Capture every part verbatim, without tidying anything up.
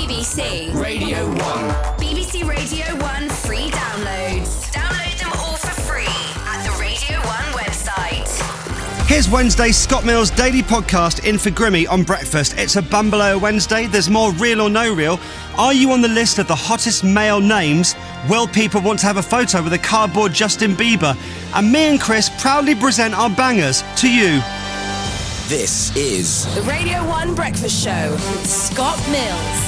B C Radio one. B B C Radio one free downloads. Download them all for free at the Radio one website. Here's Wednesday's Scott Mills daily podcast in for Grimmy on breakfast. It's a Bumbaleo Wednesday. There's more real or no real. Are you on the list of the hottest male names? Will people want to have a photo with a cardboard Justin Bieber? And me and Chris proudly present our bangers to you. This is The Radio one Breakfast Show with Scott Mills.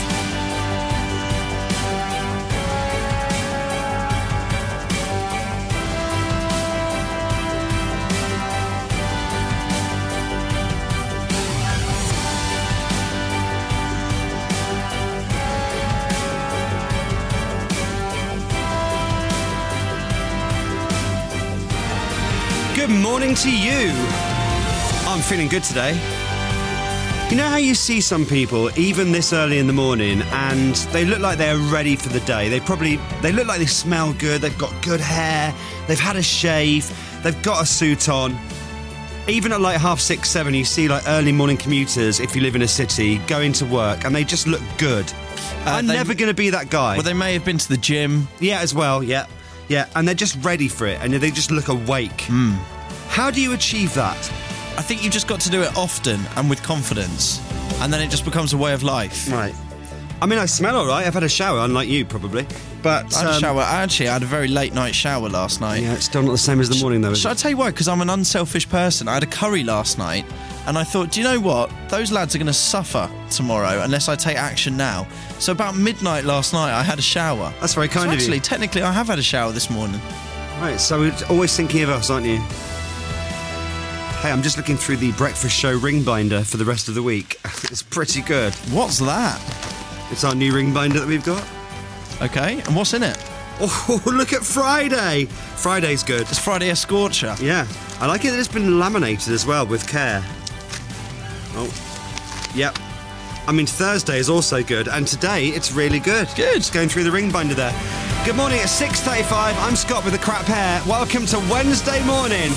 Good morning to you. I'm feeling good today. You know how you see some people, even this early in the morning, and they look like they're ready for the day. They probably, they look like they smell good, they've got good hair, they've had a shave, they've got a suit on. Even at like half six, seven, you see like early morning commuters, if you live in a city, going to work, and they just look good. Uh, I'm they- never going to be that guy. Well, they may have been to the gym. Yeah, as well, yeah. Yeah, and they're just ready for it, and they just look awake. Mm. How do you achieve that? I think you've just got to do it often and with confidence, and then it just becomes a way of life. Right. I mean, I smell all right. I've had a shower, unlike you, probably. But I had a um, shower. I actually had a very late night shower last night. Yeah, it's still not the same as the morning, though, is Should I it? tell you why? Because I'm an unselfish person. I had a curry last night, and I thought, do you know what? Those lads are going to suffer tomorrow unless I take action now. So about midnight last night, I had a shower. That's very kind so of you. actually, technically, I have had a shower this morning. Right, so you're always thinking of us, aren't you? Hey, I'm just looking through the breakfast show ring binder for the rest of the week. It's pretty good. What's that? It's our new ring binder that we've got. Okay, and what's in it? Oh, look at Friday. Friday's good. It's Friday a Scorcher. Yeah, I like it that it's been laminated as well with care. Oh, yep. I mean, Thursday is also good, and today it's really good. Good. Just going through the ring binder there. Good morning at six thirty-five. I'm Scott with the crap hair. Welcome to Wednesday morning.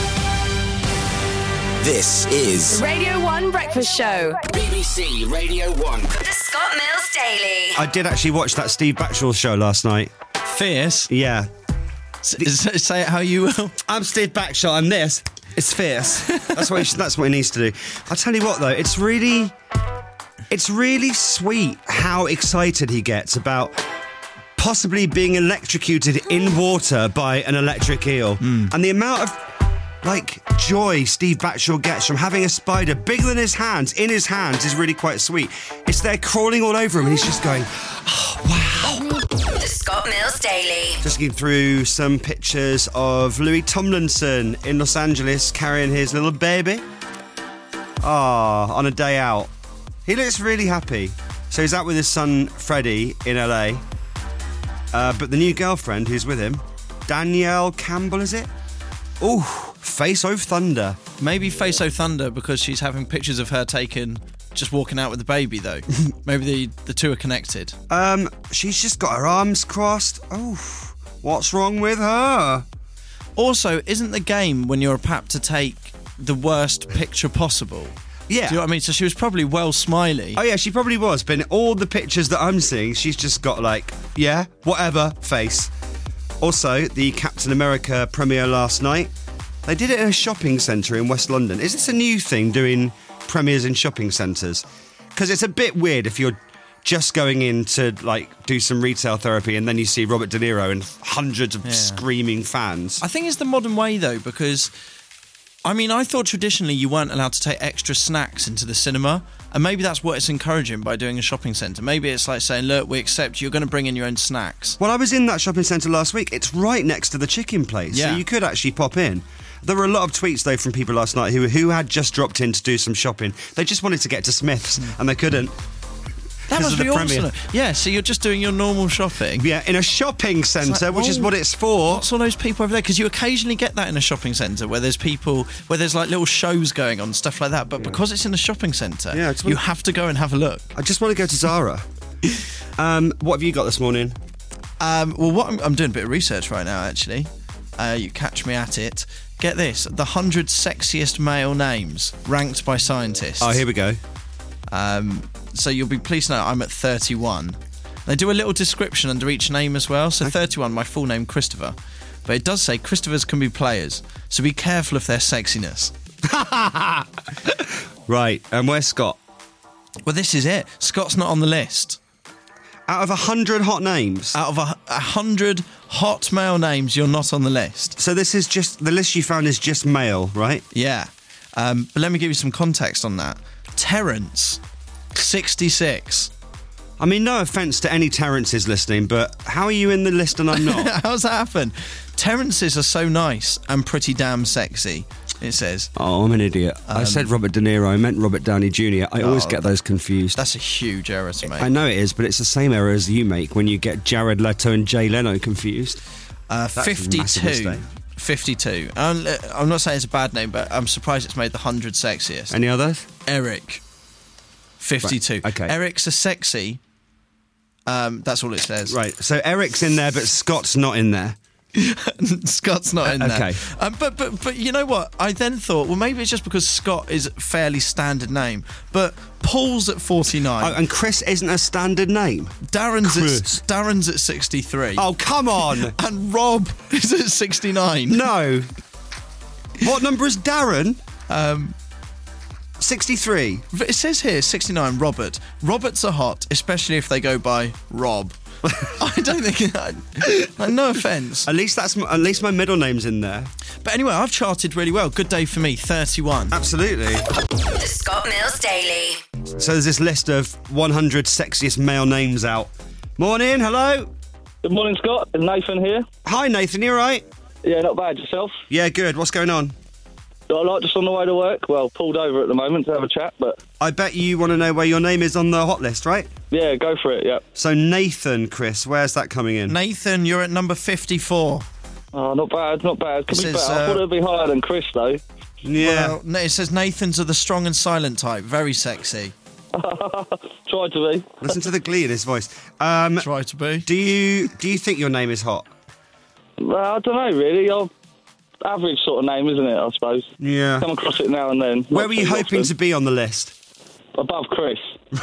This is The Radio one Breakfast Show. B B C Radio one. The Scott Mills Daily. I did actually watch that Steve Batchel show last night. Fierce. Yeah. S- s- say it how you will. I'm Steve Batchel. I'm this. It's fierce. That's what he should, that's what he needs to do. I'll tell you what, though. It's really, it's really sweet how excited he gets about possibly being electrocuted in water by an electric eel, Mm. and the amount of like joy Steve Batchel gets from having a spider bigger than his hands in his hands is really quite sweet. It's there crawling all over him, and he's just going, "Oh wow." The Scott Mills Daily. Just looking through some pictures of Louis Tomlinson in Los Angeles carrying his little baby. Ah, on a day out. He looks really happy. So he's out with his son Freddie in L A. Uh, but the new girlfriend who's with him, Danielle Campbell, is it? Ooh, face of thunder. Maybe Face O Thunder because she's having pictures of her taken just walking out with the baby, though. Maybe the, the two are connected. Um, she's just got her arms crossed. Oh, what's wrong with her? Also, isn't the game when you're a pap to take the worst picture possible? Yeah. Do you know what I mean? So she was probably well smiley. Oh yeah, she probably was, but in all the pictures that I'm seeing, she's just got like, yeah, whatever, face. Also, the Captain America premiere last night, they did it in a shopping centre in West London. Is this a new thing, doing premieres in shopping centres? Because it's a bit weird if you're just going in to like do some retail therapy and then you see Robert De Niro and hundreds of Yeah. screaming fans. I think it's the modern way, though, because, I mean, I thought traditionally you weren't allowed to take extra snacks into the cinema, and maybe that's what it's encouraging by doing a shopping centre. Maybe it's like saying, look, we accept you're going to bring in your own snacks. Well, I was in that shopping centre last week. It's right next to the chicken place, so Yeah. you could actually pop in. There were a lot of tweets, though, from people last night who who had just dropped in to do some shopping. They just wanted to get to Smith's, and they couldn't. That 'Cause must of the be premiere. awesome. Yeah, so you're just doing your normal shopping. Yeah, in a shopping centre, like, which is oh, what it's for. What's all those people over there? Because you occasionally get that in a shopping centre where there's people, where there's like little shows going on, stuff like that. But because it's in a shopping centre, Yeah, it's you one- have to go and have a look. I just want to go to Zara. um, what have you got this morning? Um, well, what I'm, I'm doing a bit of research right now, actually. Uh, you catch me at it. Get this, the one hundred sexiest male names ranked by scientists. Oh, here we go. Um, so you'll be pleased to know I'm at thirty-one. They do a little description under each name as well. So thirty-one, my full name, Christopher. But it does say Christophers can be players, so be careful of their sexiness. Right, and where's Scott? Well, this is it. Scott's not on the list. Out of a hundred hot names. Out of a, a hundred hot male names, you're not on the list. So this is just, the list you found is just male, right? Yeah. Um, but let me give you some context on that. Terence, sixty-six. I mean, no offence to any Terrences listening, but how are you in the list and I'm not? How's that happen? Terrences are so nice and pretty damn sexy, it says. Oh, I'm an idiot. Um, I said Robert De Niro, I meant Robert Downey Junior I always Oh, get those confused. That's a huge error to make. I know it is, but it's the same error as you make when you get Jared Leto and Jay Leno confused. Uh, That's a massive fifty-two. mistake. fifty-two. Um, I'm not saying it's a bad name, but I'm surprised it's made the one hundred sexiest. Any others? Eric, fifty-two. Right, okay. Eric's a sexy. Um, that's all it says. Right, so Eric's in there, but Scott's not in there. Scott's not in there. Okay. Um, but, but, but you know what? I then thought, well, maybe it's just because Scott is a fairly standard name. But Paul's at forty-nine. Oh, and Chris isn't a standard name. Darren's Chris. at, Darren's at sixty-three. Oh, come on. And Rob is at sixty-nine. No. What number is Darren? Um, sixty-three. But it says here, sixty-nine, Robert. Roberts are hot, especially if they go by Rob. I don't think... I, no offence. At least that's my, at least my middle name's in there. But anyway, I've charted really well. Good day for me, thirty-one. Absolutely. The Scott Mills Daily. So there's this list of one hundred sexiest male names out. Morning, hello. Good morning, Scott. It's Nathan here. Hi, Nathan, you all right? Yeah, not bad. Yourself? Yeah, good. What's going on? I like just on the way to work. Well, pulled over at the moment to have a chat, but I bet you want to know where your name is on the hot list, right? yeah, go for it, yeah. So Nathan, Chris, where's that coming in? Nathan, you're at number fifty-four. Oh, not bad, not bad. Could This be is, better. I uh, thought it would be higher than Chris, though. Yeah. Well, no, it says Nathan's are the strong and silent type. Very sexy. Tried to be. Listen to the glee in his voice. Um, Try to be. do you do you think your name is hot? Well, I don't know, really. I'll, average sort of name, isn't it, I suppose? Yeah. Come across it now and then. Where Not were you too hoping often. to be on the list? Above Chris.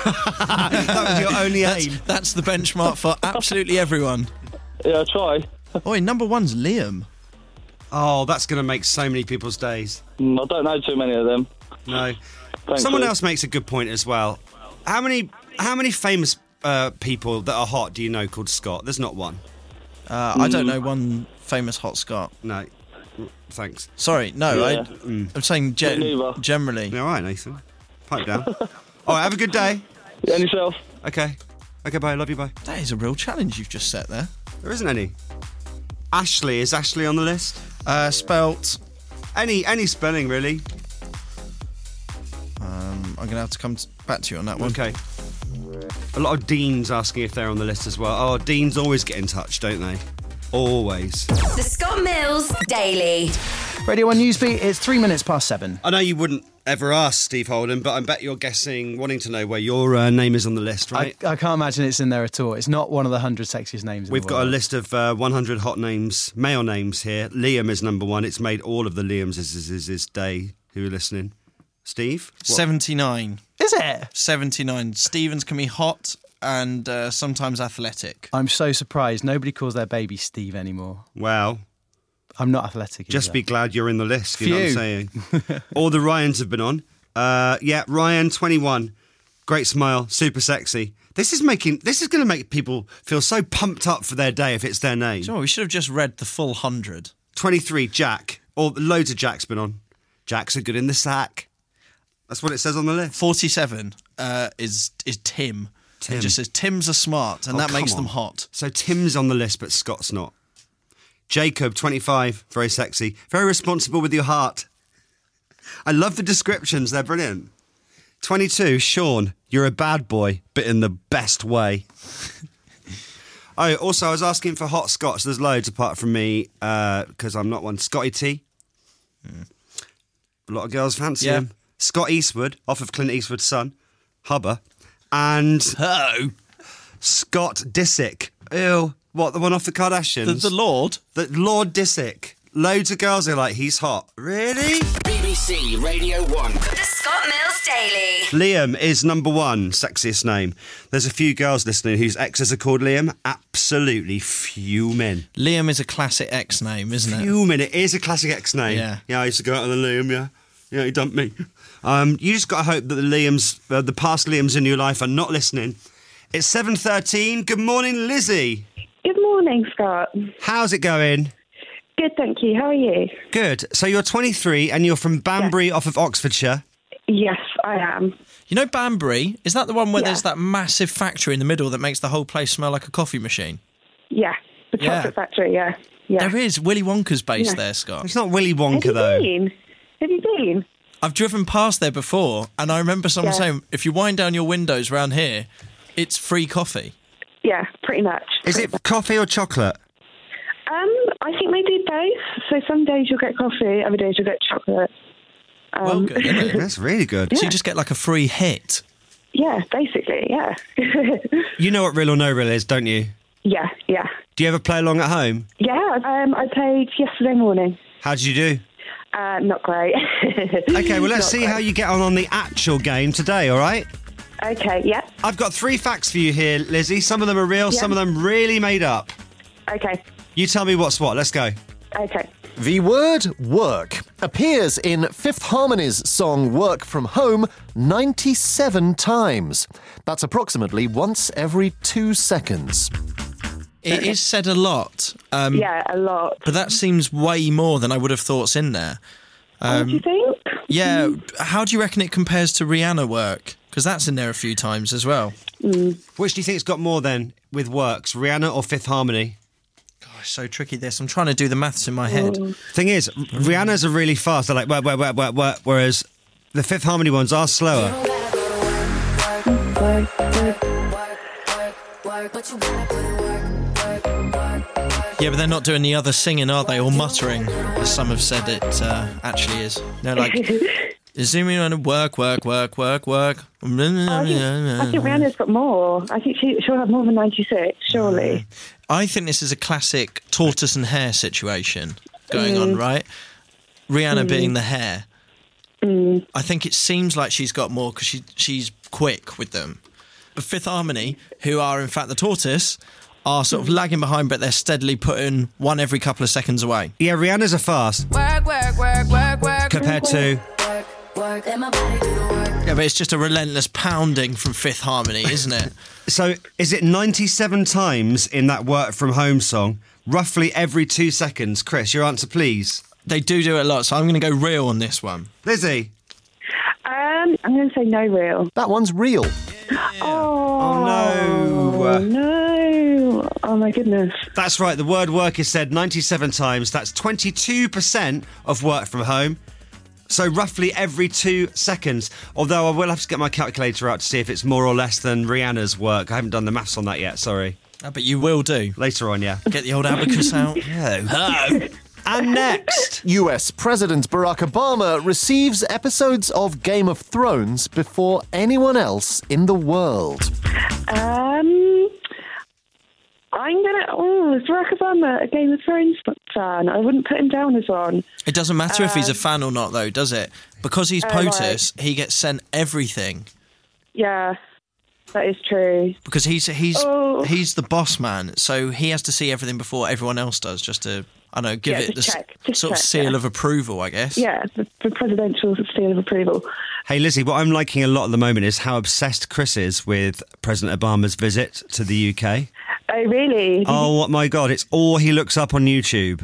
That was your only That's, aim. that's the benchmark for absolutely everyone. Yeah, try. Oh, number one's Liam. Oh, that's going to make so many people's days. Mm, I don't know too many of them. No. Thanks, Someone Luke. else makes a good point as well. How many how many famous uh, people that are hot do you know called Scott? There's not one. Uh, I don't know one famous hot Scot. No. Thanks. Sorry, no, Yeah. I, I'm saying ge- Me neither. generally. All right, Nathan. Pipe down. All right, have a good day. Yeah, and yourself? Okay. Okay, bye. Love you, bye. That is a real challenge you've just set there. There isn't any. Ashley, is Ashley on the list? Uh, spelt. Any any spelling, really. Um, I'm going to have to come t- back to you on that one. Okay. A lot of Deans asking if they're on the list as well. Oh, Deans always get in touch, don't they? Always. The Scott Mills Daily. Radio one Newsbeat, it's three minutes past seven. I know you wouldn't ever ask Steve Holden, but I bet you're guessing, wanting to know where your uh, name is on the list, right? I, I can't imagine it's in there at all. It's not one of the hundred sexiest names in We've the got a world. list of uh, one hundred hot names, male names here. Liam is number one. It's made all of the Liams this is this, this day who are listening. Steve? What? seventy-nine. Is it? seventy-nine. Stevens can be hot and uh, sometimes athletic. I'm so surprised. Nobody calls their baby Steve anymore. Wow. I'm not athletic Just either. be glad you're in the list, you know what I'm Phew. saying? All the Ryans have been on. Uh, yeah, Ryan, twenty-one. Great smile, super sexy. This is making. This is going to make people feel so pumped up for their day if it's their name. Sure, we should have just read the full hundred. twenty-three, Jack. Or loads of Jacks been on. Jacks are good in the sack. That's what it says on the list. forty-seven uh, is is Tim. Tim. It just says Tims are smart, and Oh, that come makes on. them hot. So Tim's on the list, but Scott's not. Jacob, twenty-five, very sexy. Very responsible with your heart. I love the descriptions, they're brilliant. twenty-two, Sean, you're a bad boy, but in the best way. Oh, also, I was asking for hot Scots. There's loads apart from me, because I'm not one. Scotty T. A lot of girls fancy Yeah. him. Scott Eastwood, off of Clint Eastwood's son, Hubber. And Oh, Scott Disick. Ew. What, the one off the Kardashians? the, the Lord. The Lord Disick. Loads of girls are like, he's hot. Really? B B C Radio one. The Scott Mills Ross Daly. Liam is number one sexiest name. There's a few girls listening whose exes are called Liam. Absolutely fuming. Liam is a classic ex name, isn't it? Fuming. It is a classic ex name. Yeah. Yeah, I used to go out with a Liam, yeah. Yeah, he dumped me. Um, you just got to hope that the Liams, uh, the past Liams in your life are not listening. It's seven thirteen. Good morning, Lizzie. Good morning, Scott. How's it going? Good, thank you. How are you? Good. So you're twenty-three and you're from Banbury Yeah. off of Oxfordshire. Yes, I am. You know Banbury? Is that the one where Yeah. there's that massive factory in the middle that makes the whole place smell like a coffee machine? Yeah, the Yeah. chocolate factory, yeah. Yeah. There is. Willy Wonka's based Yeah. there, Scott. It's not Willy Have Wonka, you though. been? Have you been? I've driven past there before, and I remember someone Yeah. saying, if you wind down your windows round here, it's free coffee. Yeah, pretty much. Is pretty it much. coffee or chocolate? Um, I think they do both. So some days you'll get coffee, other days you'll get chocolate. Um, Well, good, isn't it? That's really good. So you just get like a free hit. Yeah, basically, yeah. You know what Real or No Real is, don't you? yeah, yeah. Do you ever play along at home? Yeah, um, I played yesterday morning. How did you do? Uh, not great. Okay, well, let's Not see great. how you get on on the actual game today, all right? Okay, yeah. I've got three facts for you here, Lizzie. Some of them are real, Yeah. some of them really made up. Okay, You tell me what's what. Let's go. okay. The word work appears in Fifth Harmony's song Work From Home ninety-seven times. That's approximately once every two seconds. It is said a lot, um, Yeah, a lot. but that seems way more than I would have thought's in there. what do you think? Yeah, how do you reckon it compares to Rihanna work? Because that's in there a few times as well. Which do you think's got more then with works, Rihanna or Fifth Harmony? Gosh, so tricky this. I'm trying to do the maths in my head. Thing is, Rihanna's are really fast. They're like, work, work, work, work, work, whereas the Fifth Harmony ones are slower. Yeah, but they're not doing the other singing, are they? Or muttering, as some have said it uh, actually is. No, like, zooming on and work, work, work, work, work. I think, I think Rihanna's got more. I think she, she'll have more than ninety-six, surely. I think this is a classic tortoise and hare situation going on, right? Rihanna being the hare. I think it seems like she's got more because she, she's quick with them. The Fifth Harmony, who are in fact the tortoise, are sort of lagging behind, but they're steadily putting one every couple of seconds away. Yeah, Rihanna's are fast Work, work, work, work, work. compared to... Work, let my body do the work. Yeah, but it's just a relentless pounding from Fifth Harmony, isn't it? So is it ninety-seven times in that Work From Home song, roughly every two seconds? Chris, your answer, please. They do do it a lot, so I'm going to go real on this one. Lizzie? Um, I'm going to say no real. That one's real. Oh, no. no. Oh, my goodness. That's right, the word work is said ninety-seven times. That's twenty-two percent of Work From Home. So roughly every two seconds. Although I will have to get my calculator out to see if it's more or less than Rihanna's work. I haven't done the maths on that yet, sorry. Ah, but you will do. Later on, yeah. Get the old abacus out. Hello. And next... U S President Barack Obama receives episodes of Game of Thrones before anyone else in the world. Um, I'm going to... Oh, is Barack Obama a Game of Thrones fan? I wouldn't put him down as one. It doesn't matter if he's a fan or not, though, does it? Because he's Oh, POTUS, he gets sent everything. Yeah, that is true. Because he's he's Oh. he's the boss man, so he has to see everything before everyone else does, just to, I don't know, give Yeah, it the just s- check, just sort of check, seal yeah. of approval, I guess. Yeah, the, the presidential seal of approval. Hey, Lizzie, what I'm liking a lot at the moment is how obsessed Chris is with President Obama's visit to the U K. Oh, really? Oh, my God, it's all he looks up on YouTube.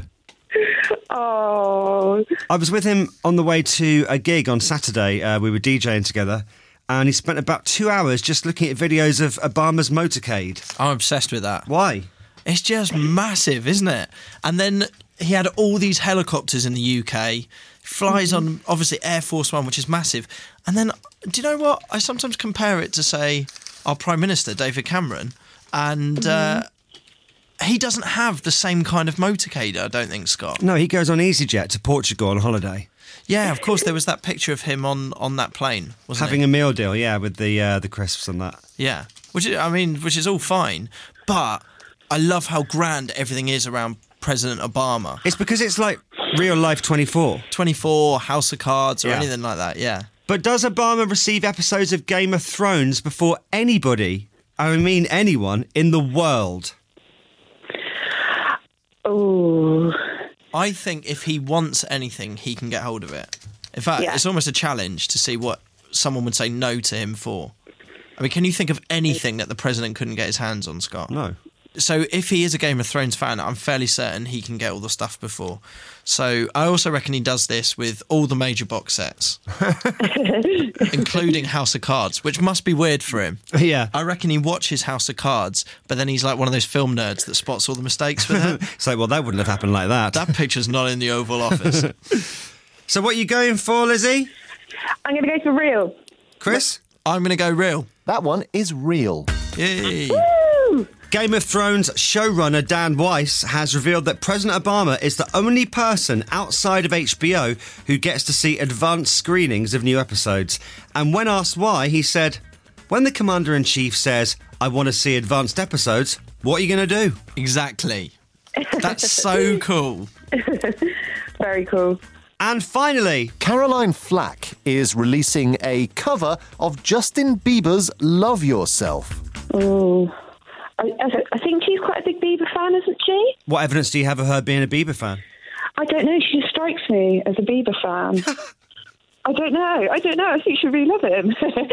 Oh, I was with him on the way to a gig on Saturday. Uh, we were DJing together, and he spent about two hours just looking at videos of Obama's motorcade. I'm obsessed with that. Why? It's just massive, isn't it? And then he had all these helicopters in the U K, flies on, obviously, Air Force One, which is massive. And then, do you know what? I sometimes compare it to, say, our Prime Minister, David Cameron, and uh, he doesn't have the same kind of motorcade, I don't think, Scott. No, he goes on EasyJet to Portugal on holiday. Yeah, of course, there was that picture of him on, on that plane, wasn't Having it? a meal deal, yeah, with the uh, the crisps and that. Yeah, which is, I mean, which is all fine, but I love how grand everything is around President Obama. It's because it's like real life twenty-four. twenty-four, House of Cards, or Yeah. anything like that. Yeah, But does Obama receive episodes of Game of Thrones before anybody, I mean anyone, in the world? Oh. I think if he wants anything, he can get hold of it. In fact, Yeah. it's almost a challenge to see what someone would say no to him for. I mean, can you think of anything that the president couldn't get his hands on, Scott? No. So if he is a Game of Thrones fan, I'm fairly certain he can get all the stuff before. So I also reckon he does this with all the major box sets, including House of Cards, which must be weird for him. Yeah. I reckon he watches House of Cards, but then he's like one of those film nerds that spots all the mistakes with it. So, well, that wouldn't have happened like that. That picture's not in the Oval Office. So what are you going for, Lizzie? I'm going to go for real. Chris? I'm going to go real. That one is real. Yay. Woo! Game of Thrones showrunner Dan Weiss has revealed that President Obama is the only person outside of H B O who gets to see advanced screenings of new episodes. And when asked why, he said, when the Commander-in-Chief says, I want to see advanced episodes, what are you going to do? Exactly. That's so cool. Very cool. And finally, Caroline Flack is releasing a cover of Justin Bieber's Love Yourself. Oh. I, I think she's quite a big Bieber fan, isn't she? what evidence do you have of her being a Bieber fan? I don't know. She just strikes me as a Bieber fan. I don't know. I don't know. I think she really love him.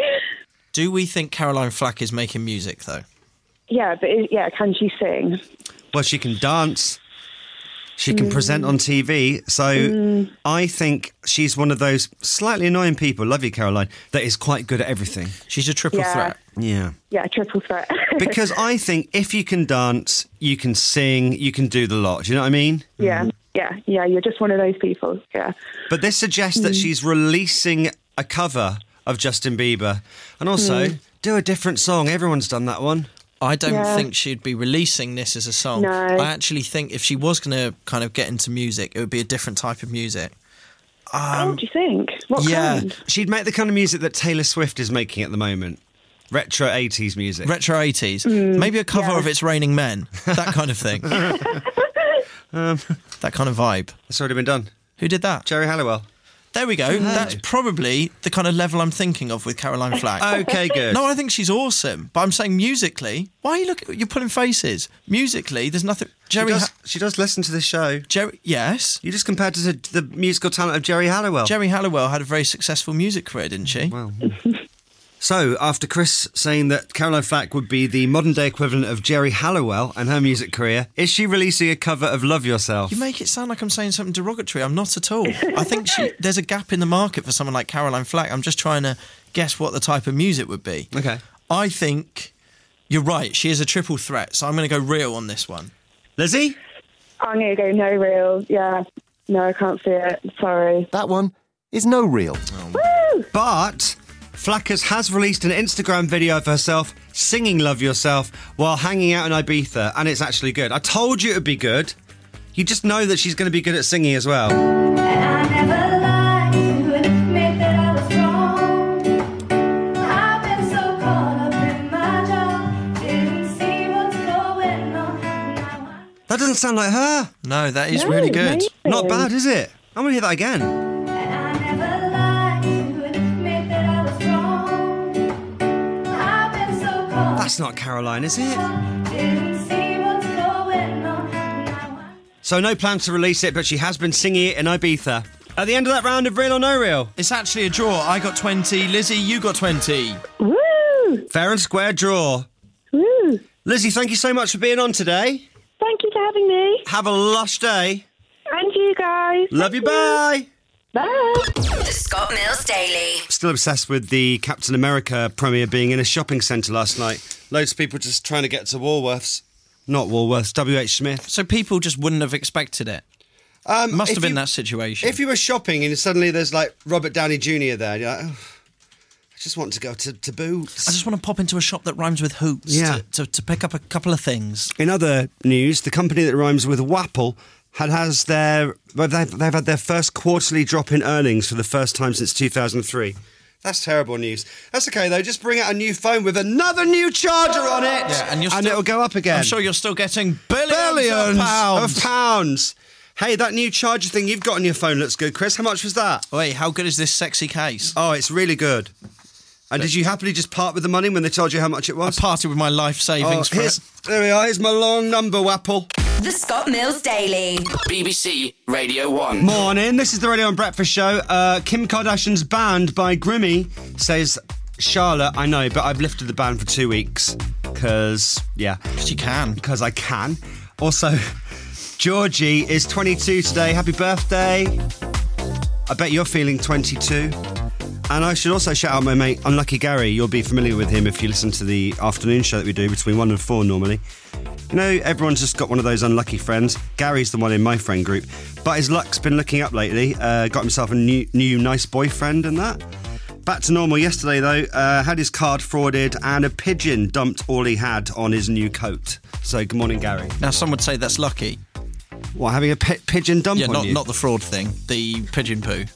Do we think Caroline Flack is making music, though? Yeah, but is, yeah, can she sing? Well, she can dance. She can mm. present on T V. So mm. I think she's one of those slightly annoying people, love you, Caroline, that is quite good at everything. She's a triple yeah. threat. Yeah. Yeah, triple threat. Because I think if you can dance, you can sing, you can do the lot. Do you know what I mean? Yeah, mm. yeah, yeah. You're just one of those people. Yeah. But this suggests mm. that she's releasing a cover of Justin Bieber. And also, mm. do a different song. Everyone's done that one. I don't yeah. think she'd be releasing this as a song. No. I actually think if she was going to kind of get into music, it would be a different type of music. Um, oh, do you think? What yeah, kind? She'd make the kind of music that Taylor Swift is making at the moment. Retro eighties music. Retro eighties. Mm, Maybe a cover yeah. of It's Raining Men. That kind of thing. um, that kind of vibe. It's already been done. Who did that? Jerry Halliwell. There we go. Oh. That's probably the kind of level I'm thinking of with Caroline Flack. Okay, good. No, I think she's awesome. But I'm saying musically, why are you looking? You're pulling faces. Musically, there's nothing. Jerry, she does, ha- she does listen to this show. Jerry, yes. You just compared to the, the musical talent of Jerry Halliwell. Jerry Halliwell had a very successful music career, didn't she? Well. So, after Chris saying that Caroline Flack would be the modern-day equivalent of Jerry Halliwell and her music career, is she releasing a cover of Love Yourself? You make it sound like I'm saying something derogatory. I'm not at all. I think she, there's a gap in the market for someone like Caroline Flack. I'm just trying to guess what the type of music would be. Okay. I think you're right. She is a triple threat, so I'm going to go real on this one. Lizzie? I'm going to go no real. Yeah. No, I can't see it. Sorry. That one is no real. Oh. Woo! But Flackers has released an Instagram video of herself singing Love Yourself while hanging out in Ibiza, and it's actually good. I told you it would be good. You just know that she's going to be good at singing as well. And I never lied to admit that I was wrong. I've been so caught up in my job, didn't see what's going on. Now I... That doesn't sound like her. No, that is No, really good. amazing. Not bad, is it? I'm going to hear that again. And I never lied to admit that I was wrong. I've been so caught That's not Caroline, is it? up, didn't see what's going on. Now I... So no plans to release it, but she has been singing it in Ibiza. At the end of that round of Real or No Real. It's actually a draw. I got twenty. Lizzie, you got twenty. Woo! Fair and square draw. Woo! Lizzie, thank you so much for being on today. Thank you for having me. Have a lush day. And you guys. Love Thank you, bye. Bye. The Scott Mills Daily. Still obsessed with the Captain America premiere being in a shopping centre last night. Loads of people just trying to get to Woolworths. Not Woolworths, W H Smith. So people just wouldn't have expected it. Um, Must if have been you- that situation. If you were shopping and suddenly there's like Robert Downey Junior there, you're like, oh, I just want to go to, to Boots. I just want to pop into a shop that rhymes with hoots Yeah. to, to, to pick up a couple of things. In other news, the company that rhymes with Wapple had has their well, they've, they've had their first quarterly drop in earnings for the first time since two thousand three. That's terrible news. That's okay though. Just bring out a new phone with another new charger on it, Yeah, and you're and still- it'll go up again. I'm sure you're still getting billions, billions of pounds. of pounds. Hey, that new charger thing you've got on your phone looks good, Chris. How much was that? Wait, how good is this sexy case? Oh, it's really good. And did you happily just part with the money when they told you how much it was? I parted with my life savings oh, for here's, it. There we are. Here's my long number, Wapple. The Scott Mills Daily. B B C Radio one. Morning. This is the Radio one Breakfast Show. Uh, Kim Kardashian's banned by Grimmy, says Charlotte. I know, but I've lifted the ban for two weeks. Because, yeah. Because you can. Because I can. Also, Georgie is twenty-two today. Happy birthday. I bet you're feeling twenty-two. And I should also shout out my mate, Unlucky Gary. You'll be familiar with him if you listen to the afternoon show that we do between one and four normally. You know, everyone's just got one of those unlucky friends. Gary's the one in my friend group. But his luck's been looking up lately. Uh, got himself a new, new nice boyfriend and that. Back to normal yesterday, though. Uh, had his card frauded and a pigeon dumped all he had on his new coat. So, good morning, Gary. Now, some would say that's lucky. What, having a pi- pigeon dump yeah, on not, you? not the fraud thing. The pigeon poo.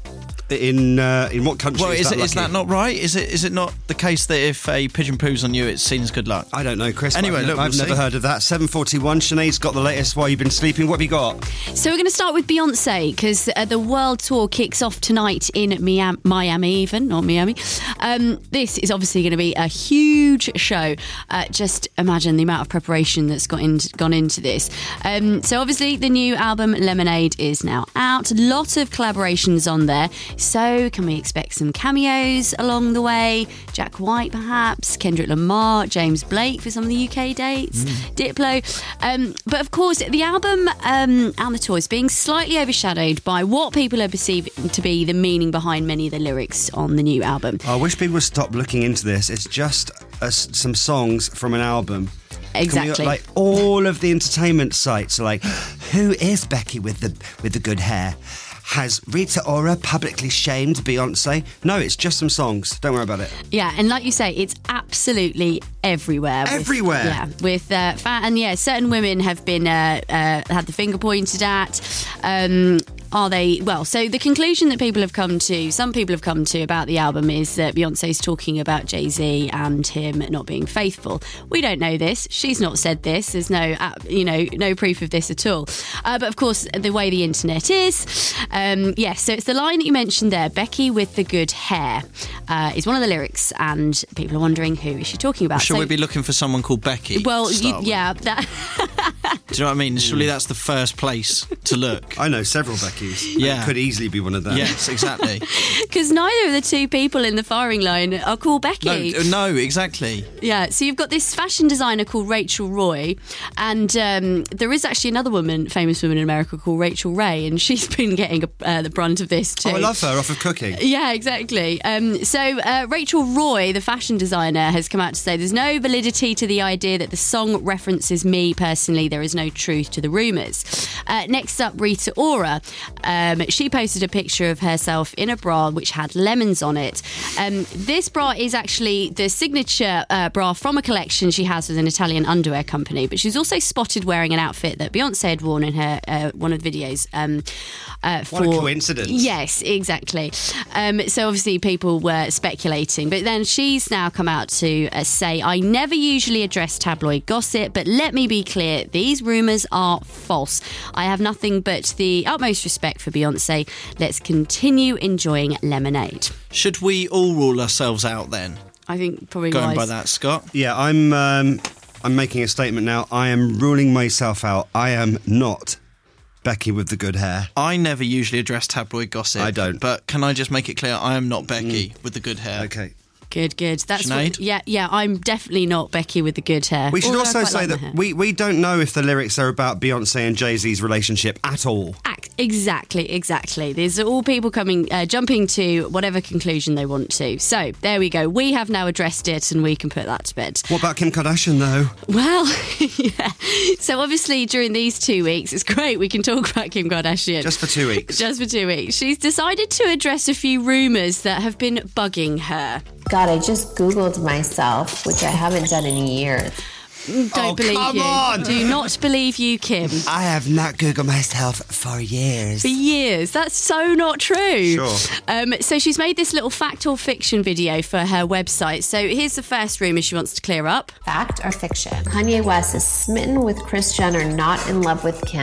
In uh, in what country well, is, is, that it, is that not right? Is it is it not the case that if a pigeon poos on you, it's seen as good luck? I don't know, Chris. Anyway, I've, look, I've we'll never see. heard of that. seven forty-one, Sinead's got the latest while you've been sleeping. What have you got? So we're going to start with Beyonce because uh, the world tour kicks off tonight in Miami, Miami even, not Miami. Um, this is obviously going to be a huge show. Uh, just imagine the amount of preparation that's got in, gone into this. Um, so obviously the new album Lemonade is now out. A lot of collaborations on there. So can we expect some cameos along the way? Jack White perhaps, Kendrick Lamar, James Blake for some of the U K dates, mm. Diplo. Um, but of course the album um, and the tour is being slightly overshadowed by what people are perceiving to be the meaning behind many of the lyrics on the new album. I wish people would stop looking into this. It's just uh, some songs from an album. Exactly. We, like all of the entertainment sites are like, who is Becky with the with the good hair? Has Rita Ora publicly shamed Beyonce? No, it's just some songs. Don't worry about it. Yeah, and like you say, it's absolutely everywhere. Everywhere. With, yeah, with uh, fat and yeah, certain women have been uh, uh, had the finger pointed at. Um, Are they, well, so the conclusion that people have come to, some people have come to about the album is that Beyonce's talking about Jay-Z and him not being faithful. We don't know this. She's not said this. There's no, uh, you know, no proof of this at all. Uh, but of course, the way the internet is, um, yes, so it's the line that you mentioned there, Becky with the good hair, uh, is one of the lyrics, and people are wondering who is she talking about. Should so, we be looking for someone called Becky? Well, to you, start with? yeah, that... Do you know what I mean? Surely that's the first place to look. I know several Beckys. Yeah. It could easily be one of them. Yes, exactly. Because neither of the two people in the firing line are called Becky. No, no, exactly. Yeah, so you've got this fashion designer called Rachel Roy, and um, there is actually another woman, famous woman in America called Rachel Ray, and she's been getting uh, the brunt of this too. Oh, I love her, off of Cooking. Yeah, exactly. Um, so uh, Rachel Roy, the fashion designer, has come out to say there's no validity to the idea that the song references me personally. There is no truth to the rumours. Uh, next up, Rita Ora. Um, she posted a picture of herself in a bra which had lemons on it. Um, this bra is actually the signature uh, bra from a collection she has with an Italian underwear company, but she's also spotted wearing an outfit that Beyonce had worn in her uh, one of the videos. Um, uh, for, What a coincidence. Yes, exactly. Um, so obviously people were speculating, but then she's now come out to uh, say, I never usually address tabloid gossip, but let me be clear, these rumours are false. I have nothing but the utmost respect for Beyonce. Let's continue enjoying Lemonade. Should we all rule ourselves out then? I think probably Going wise. by that, Scott? Yeah, I'm um, I'm making a statement now. I am ruling myself out. I am not Becky with the good hair. I never usually address tabloid gossip. I don't. But can I just make it clear, I am not Becky mm. with the good hair. Okay. Good, good. That's Sinead? what, yeah, yeah. I'm definitely not Becky with the good hair. We should Although I also quite say like my that hair. we, we don't know if the lyrics are about Beyonce and Jay-Z's relationship at all. Act, exactly, exactly. These are all people coming, uh, jumping to whatever conclusion they want to. So there we go. We have now addressed it, and we can put that to bed. What about Kim Kardashian, though? Well, yeah. So obviously during these two weeks, it's great we can talk about Kim Kardashian. Just for two weeks. Just for two weeks. She's decided to address a few rumours that have been bugging her. God, I just Googled myself, which I haven't done in years. Don't Oh, believe come you. on. Do not believe you, Kim. I have not Googled myself for years. For years. That's so not true. Sure. Um, so she's made this little fact or fiction video for her website. So here's the first rumour she wants to clear up. Fact or fiction? Kanye West is smitten with Kris Jenner, not in love with Kim.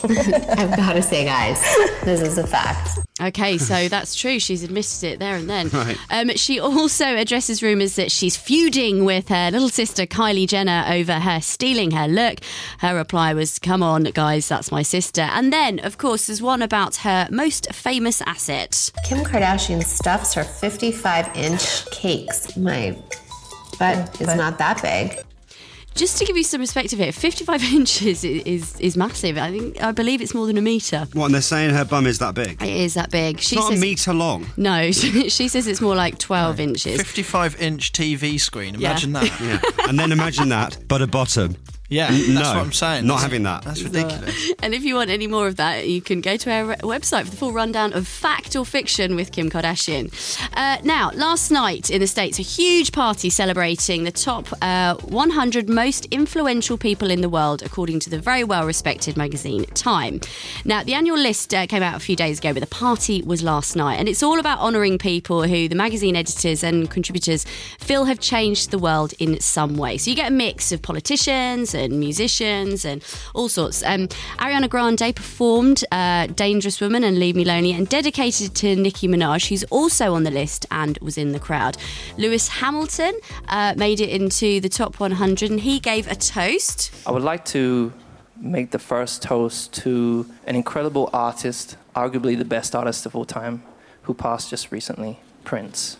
I've got to say, guys, this is a fact. Okay, so that's true. She's admitted it there and then. Right. Um, she also addresses rumours that she's feuding with her little sister Kylie Jenner over her stealing her look. Her reply was, "Come on, guys, that's my sister." And then, of course, there's one about her most famous asset. Kim Kardashian stuffs her fifty-five inch cakes. My butt is not that big. Just to give you some perspective here, fifty-five inches is, is is massive. I think I believe it's more than a metre. What, and they're saying her bum is that big? It is that big. She It's not says, a metre long. No, she says it's more like twelve inches. fifty-five inch T V screen. Imagine Yeah. that. Yeah. And then imagine that, but a bottom. Yeah, N- that's no, what I'm saying. Not having that. That's ridiculous. And if you want any more of that, you can go to our re- website for the full rundown of fact or fiction with Kim Kardashian. Uh, now, last night in the States, a huge party celebrating the top uh, one hundred most influential people in the world, according to the very well-respected magazine Time. Now, the annual list uh, came out a few days ago, but the party was last night. And it's all about honouring people who the magazine editors and contributors feel have changed the world in some way. So you get a mix of politicians and musicians and all sorts. Um, Ariana Grande performed uh, Dangerous Woman and Leave Me Lonely and dedicated to Nicki Minaj, who's also on the list and was in the crowd. Lewis Hamilton uh, made it into the top one hundred and he gave a toast. I would like to make the first toast to an incredible artist, arguably the best artist of all time, who passed just recently, Prince.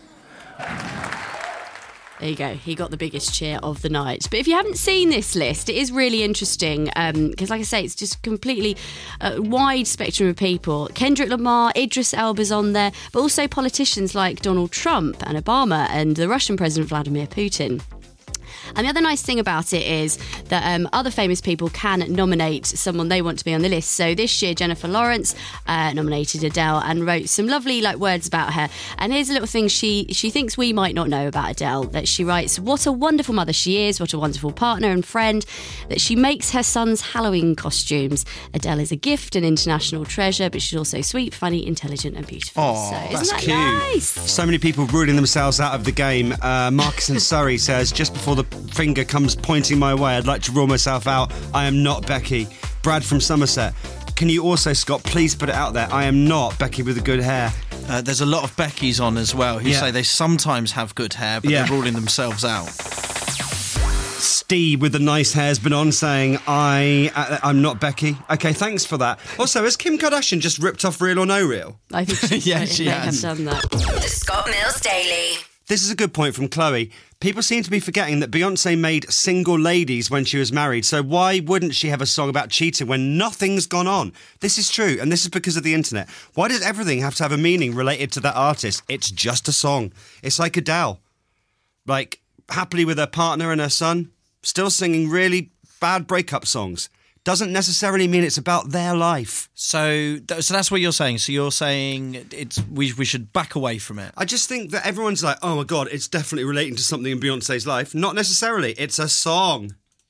There you go. He got the biggest cheer of the night. But if you haven't seen this list, it is really interesting because, um, like I say, it's just completely uh, wide spectrum of people. Kendrick Lamar, Idris Elba's on there, but also politicians like Donald Trump and Obama and the Russian President Vladimir Putin. And the other nice thing about it is that um, other famous people can nominate someone they want to be on the list. So this year, Jennifer Lawrence uh, nominated Adele and wrote some lovely like words about her. And here's a little thing she she thinks we might not know about Adele. That she writes, "What a wonderful mother she is. What a wonderful partner and friend. That she makes her son's Halloween costumes. Adele is a gift, an international treasure, but she's also sweet, funny, intelligent, and beautiful." Oh, so, isn't that's that cute. nice? So many people ruling themselves out of the game. Uh, Marcus in Surrey says, just before the finger comes pointing my way, I'd like to rule myself out. I am not Becky. Brad from Somerset. Can you also, Scott, please put it out there? I am not Becky with the good hair. Uh, there's a lot of Beckys on as well who Yeah. say they sometimes have good hair, but Yeah. they're ruling themselves out. Steve with the nice hair's been on saying, I, uh, I'm not Becky. Okay, thanks for that. Also, has Kim Kardashian just ripped off Real or No Real? I think she, Yeah, may, she may has. have done that. The Scott Mills Daily. This is a good point from Chloe. People seem to be forgetting that Beyonce made Single Ladies when she was married, so why wouldn't she have a song about cheating when nothing's gone on? This is true, and this is because of the internet. Why does everything have to have a meaning related to that artist? It's just a song. It's like Adele. Like, happily with her partner and her son, still singing really bad breakup songs. Doesn't necessarily mean it's about their life. So, th- so that's what you're saying. So you're saying it's we we should back away from it. I just think that everyone's like, oh my God, it's definitely relating to something in Beyonce's life. Not necessarily. It's a song.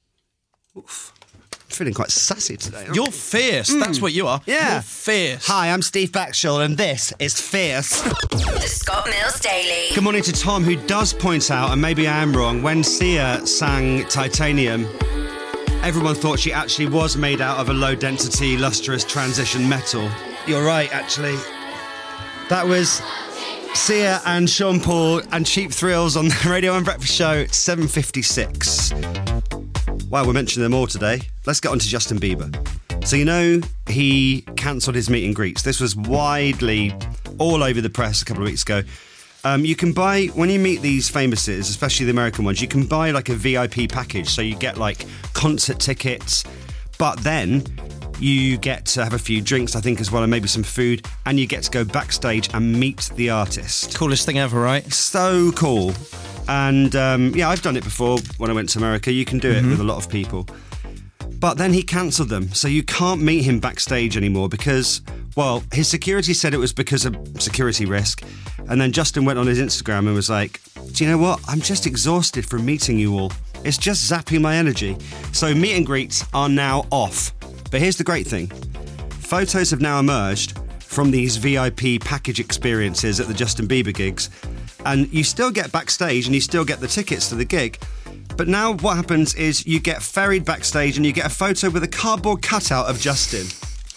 Oof. I'm feeling quite sassy today. aren't You're I? fierce. That's what you are. Yeah. You're fierce. Hi, I'm Steve Backshall, and this is Fierce. The Scott Mills Daily. Good morning to Tom, who does point out, and maybe I am wrong, when Sia sang Titanium, everyone thought she actually was made out of a low-density, lustrous transition metal. You're right, actually. That was Sia and Sean Paul and Cheap Thrills on the Radio one Breakfast Show, seven fifty-six. While we're mentioning them all today, let's get on to Justin Bieber. So you know he cancelled his meet and greets. This was widely all over the press a couple of weeks ago. Um, you can buy, when you meet these famouses, especially the American ones, you can buy like a V I P package. So you get like concert tickets, but then you get to have a few drinks, I think, as well, and maybe some food, and you get to go backstage and meet the artist. Coolest thing ever, right? So cool. And um, yeah, I've done it before when I went to America. You can do it Mm-hmm. with a lot of people. But then he cancelled them, so you can't meet him backstage anymore because, well, his security said it was because of security risk. And then Justin went on his Instagram and was like, do you know what? I'm just exhausted from meeting you all. It's just zapping my energy. So meet and greets are now off. But here's the great thing. Photos have now emerged from these V I P package experiences at the Justin Bieber gigs. And you still get backstage and you still get the tickets to the gig. But now what happens is you get ferried backstage and you get a photo with a cardboard cutout of Justin.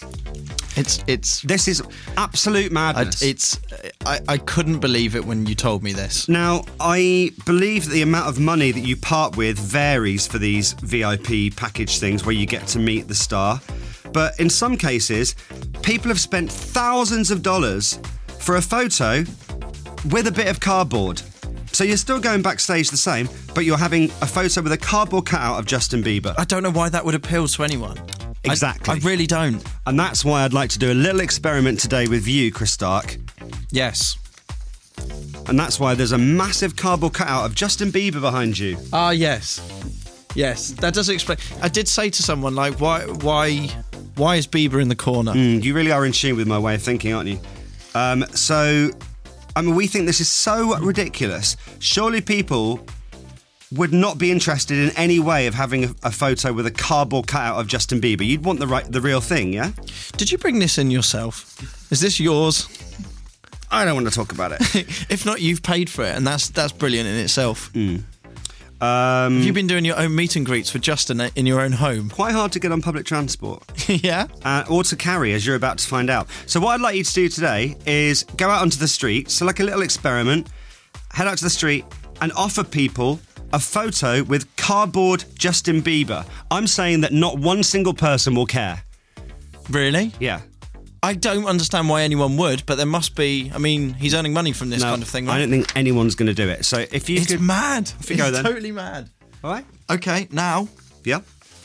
It's it's This is absolute I, madness. it's I, I couldn't believe it when you told me this. Now, I believe that the amount of money that you part with varies for these V I P package things where you get to meet the star. But in some cases, people have spent thousands of dollars for a photo with a bit of cardboard. So you're still going backstage the same, but you're having a photo with a cardboard cutout of Justin Bieber. I don't know why that would appeal to anyone. Exactly. I, I really don't. And that's why I'd like to do a little experiment today with you, Chris Stark. Yes. And that's why there's a massive cardboard cutout of Justin Bieber behind you. Ah, yes. Yes, that does explain. I did say to someone, like, why why, why is Bieber in the corner? Mm, you really are in tune with my way of thinking, aren't you? Um, so, I mean, we think this is so ridiculous. Surely people would not be interested in any way of having a, a photo with a cardboard cutout of Justin Bieber. You'd want the right, the real thing, yeah? Did you bring this in yourself? Is this yours? I don't want to talk about it. If not, you've paid for it, and that's that's brilliant in itself. Mm. Um, Have you been doing your own meet and greets with Justin in your own home? Quite hard to get on public transport. Yeah? Uh, or to carry, as you're about to find out. So what I'd like you to do today is go out onto the street, so like a little experiment, head out to the street and offer people a photo with cardboard Justin Bieber. I'm saying that not one single person will care. Really? Yeah. I don't understand why anyone would, but there must be. I mean, he's earning money from this No, kind of thing, right? I don't think anyone's going to do it. So if you It's could... mad. Off you go It's then. totally mad. All right. Okay, now. Yeah.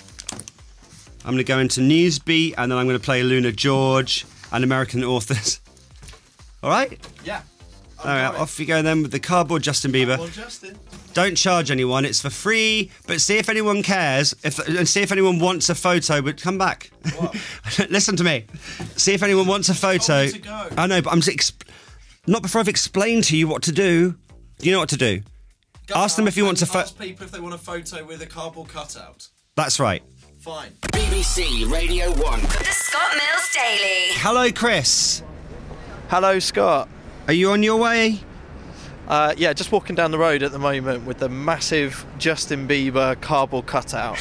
I'm going to go into Newsbeat and then I'm going to play Luna George and American Authors. All right? Yeah. All right, off you go then with the cardboard Justin Bieber. Well, Justin. Don't charge anyone, it's for free, but see if anyone cares, if and see if anyone wants a photo, but come back. Listen to me. See if anyone wants a photo. To go. I know, but I'm just exp- not before I've explained to you what to do. You know what to do. Go Ask them out if you want to and pho- ask people if they want a photo with a cardboard cutout. That's right. Fine. B B C Radio one. The Scott Mills Daily. Hello, Chris. Hello, Scott. Are you on your way? Uh, yeah, just walking down the road at the moment with the massive Justin Bieber cardboard cutout.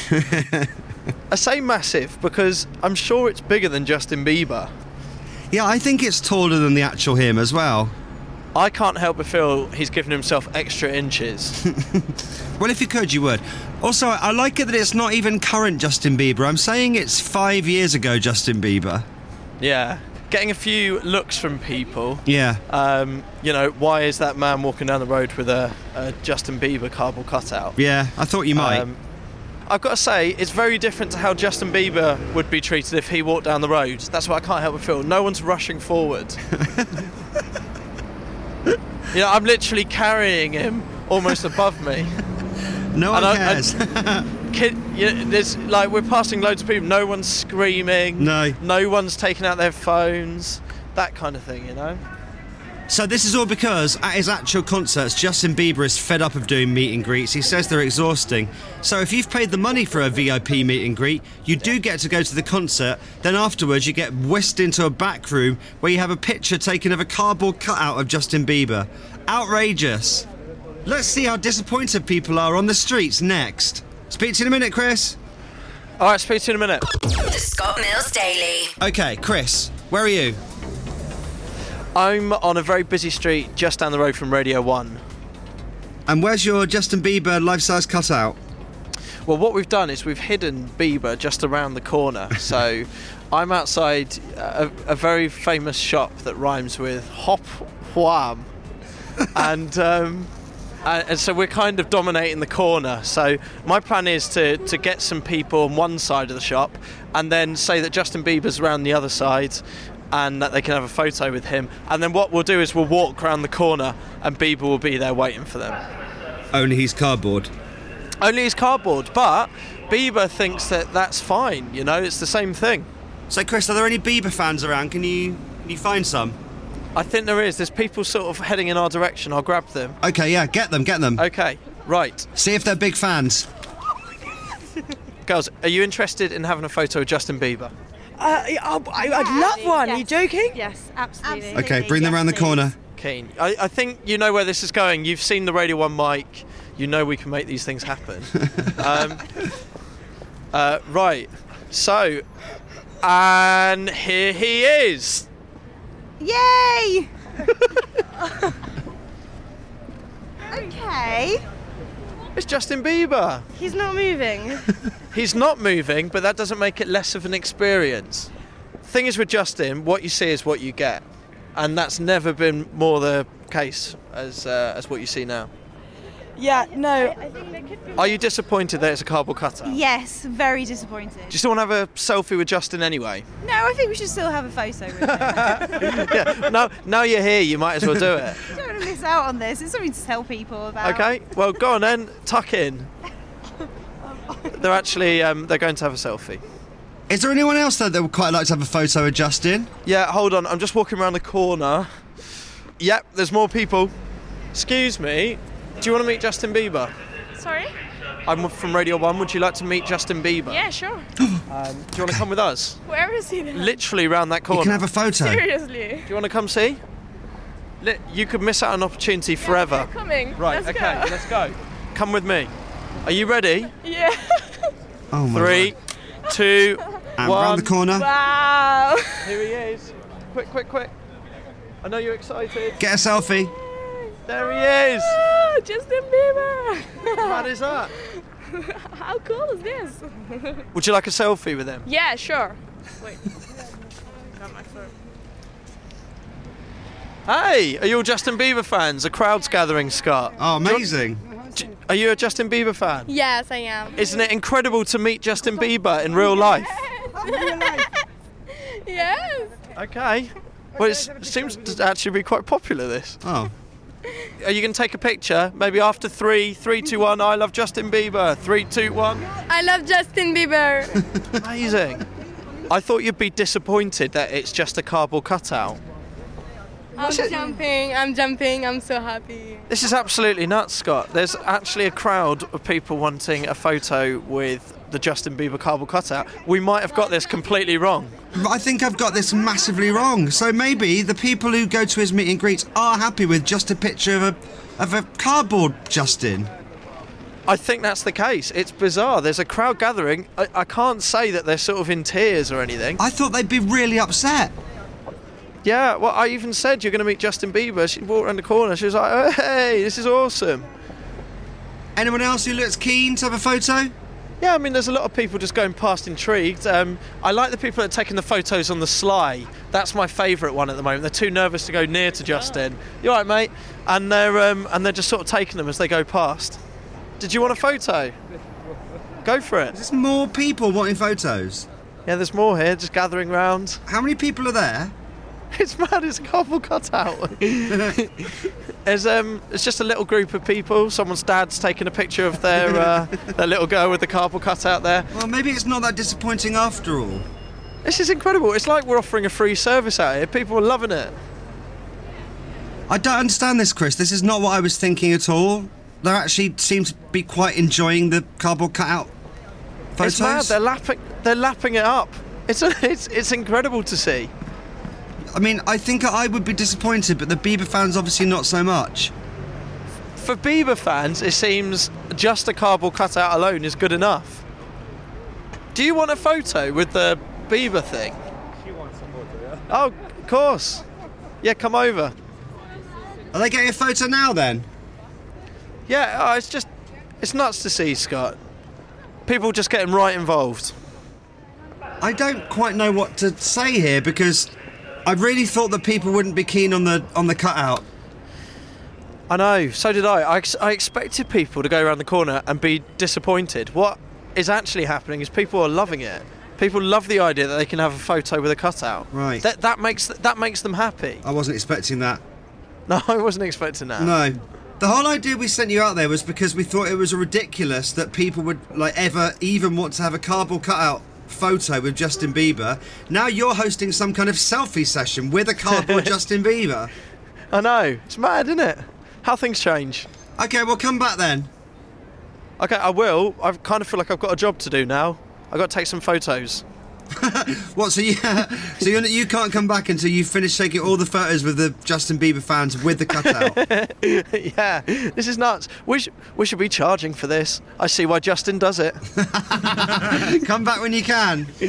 I say massive because I'm sure it's bigger than Justin Bieber. Yeah, I think it's taller than the actual him as well. I can't help but feel he's given himself extra inches. Well, if you could, you would. Also, I like it that it's not even current Justin Bieber. I'm saying it's five years ago Justin Bieber. Yeah. Getting a few looks from people. Yeah. Um, you know, why is that man walking down the road with a, a Justin Bieber cardboard cutout? Yeah, I thought you might. Um, I've got to say, it's very different to how Justin Bieber would be treated if he walked down the road. That's what I can't help but feel. No one's rushing forward. You know, I'm literally carrying him almost above me. No one And I- cares. Kid, you know, there's like we're passing loads of people. No one's screaming. No. No one's taking out their phones. That kind of thing, you know. So this is all because at his actual concerts, Justin Bieber is fed up of doing meet and greets. He says they're exhausting. So if you've paid the money for a V I P meet and greet, you do get to go to the concert. Then afterwards, you get whisked into a back room where you have a picture taken of a cardboard cutout of Justin Bieber. Outrageous. Let's see how disappointed people are on the streets next. Speak to you in a minute, Chris. All right, speak to you in a minute. The Scott Mills Daily. Okay, Chris, where are you? I'm on a very busy street just down the road from Radio one. And where's your Justin Bieber life-size cutout? Well, what we've done is we've hidden Bieber just around the corner. So I'm outside a, a very famous shop that rhymes with Hop Wham. and um, and, and so we're kind of dominating the corner. So my plan is to, to get some people on one side of the shop and then say that Justin Bieber's around the other side and that they can have a photo with him. And then what we'll do is we'll walk around the corner and Bieber will be there waiting for them. Only he's cardboard. Only he's cardboard, but Bieber thinks that that's fine, you know, it's the same thing. So, Chris, are there any Bieber fans around? Can you can you find some? I think there is. There's people sort of heading in our direction. I'll grab them. Okay, yeah, get them, get them. Okay, right. See if they're big fans. Girls, are you interested in having a photo of Justin Bieber? Uh, I, I, I'd love one. Are you joking? Yes, absolutely. Okay, bring them around the corner. Keen. I, I think you know where this is going. You've seen the Radio one mic. You know we can make these things happen. um, uh, right. So, And here he is. Yay! Okay. It's Justin Bieber. He's not moving. He's not moving, but that doesn't make it less of an experience. Thing is with Justin, what you see is what you get. And that's never been more the case as uh, as what you see now. Yeah, no. Are you disappointed that it's a cardboard cutout? Yes, very disappointed. Do you still want to have a selfie with Justin anyway? No, I think we should still have a photo with him. Yeah. Now, now you're here, you might as well do it. I don't want to miss out on this. It's something to tell people about. Okay. Well, go on then. Tuck in. They're actually um, they're going to have a selfie. Is there anyone else though that would quite like to have a photo with Justin? Yeah. Hold on. I'm just walking around the corner. Yep. There's more people. Excuse me. Do you want to meet Justin Bieber? Sorry? I'm from Radio one. Would you like to meet Justin Bieber? Yeah, sure. Um, do you want to come with us? Where is he then? Literally round that corner. You can have a photo. Seriously? Do you want to come see? Li- you could miss out on an opportunity forever. Yeah, coming. Right, Let's okay, go. let's go. Come with me. Are you ready? Yeah. Oh my Three, God. two, And one. round the corner. Wow. Here he is. Quick, quick, quick. I know you're excited. Get a selfie. There he is. Oh, Justin Bieber. How is that? How cool is this? Would you like a selfie with him? Yeah, sure. Wait. Got my phone. Hey, are you all Justin Bieber fans? A crowd's gathering, Scott. Oh, amazing. Do- Are you a Justin Bieber fan? Yes, I am. Isn't it incredible to meet Justin Bieber in real life? Yes. Okay. Well, it's, it seems to actually be quite popular, this. Oh. Are you going to take a picture? Maybe after three, three, two, one, I love Justin Bieber. Three, two, one. I love Justin Bieber. Amazing. I thought you'd be disappointed that it's just a cardboard cutout. I'm jumping, I'm jumping, I'm so happy. This is absolutely nuts, Scott. There's actually a crowd of people wanting a photo with the Justin Bieber cardboard cutout. We might have got this completely wrong. I think I've got this massively wrong. So maybe the people who go to his meet and greets are happy with just a picture of a of a cardboard Justin. I think that's the case. It's bizarre. There's a crowd gathering. I, I can't say that they're sort of in tears or anything. I thought they'd be really upset. Yeah, well, I even said you're going to meet Justin Bieber. She walked around the corner. She was like, oh, hey, this is awesome. Anyone else who looks keen to have a photo? Yeah, I mean, there's a lot of people just going past intrigued. Um, I like the people that are taking the photos on the sly. That's my favourite one at the moment. They're too nervous to go near to Justin. You all right, mate? And they're um, and they're just sort of taking them as they go past. Did you want a photo? Go for it. There's more people wanting photos. Yeah, there's more here, just gathering round. How many people are there? It's mad, it's a cardboard cutout. It's, um, it's just a little group of people. Someone's dad's taking a picture of their, uh, their little girl with the cardboard cutout there. Well, maybe it's not that disappointing after all. This is incredible. It's like we're offering a free service out here. People are loving it. I don't understand this, Chris. This is not what I was thinking at all. They actually seem to be quite enjoying the cardboard cutout photos. It's mad. They're lapping, they're lapping it up. It's, a, it's, it's incredible to see. I mean, I think I would be disappointed, but the Bieber fans obviously not so much. For Bieber fans, it seems just a cardboard cutout alone is good enough. Do you want a photo with the Bieber thing? She wants a photo, yeah? Oh, of course. Yeah, come over. Are they getting a photo now then? Yeah, oh, it's just, it's nuts to see, Scott. People just getting right involved. I don't quite know what to say here because I really thought that people wouldn't be keen on the on the cutout. I know, so did I. I, ex- I expected people to go around the corner and be disappointed. What is actually happening is people are loving it. People love the idea that they can have a photo with a cutout. Right. That that makes that makes them happy. I wasn't expecting that. No, I wasn't expecting that. No. The whole idea we sent you out there was because we thought it was ridiculous that people would like ever even want to have a cardboard cutout photo with Justin Bieber. Now you're hosting some kind of selfie session with a cardboard Justin Bieber. I know. It's mad, isn't it? How things change. Okay, well, come back then. Okay, I will. I kind of feel like I've got a job to do now. I've got to take some photos. What, so you, so you're, you can't come back until you finish taking all the photos with the Justin Bieber fans with the cutout? Yeah, this is nuts. We, sh- we should be charging for this. I see why Justin does it. Come back when you can.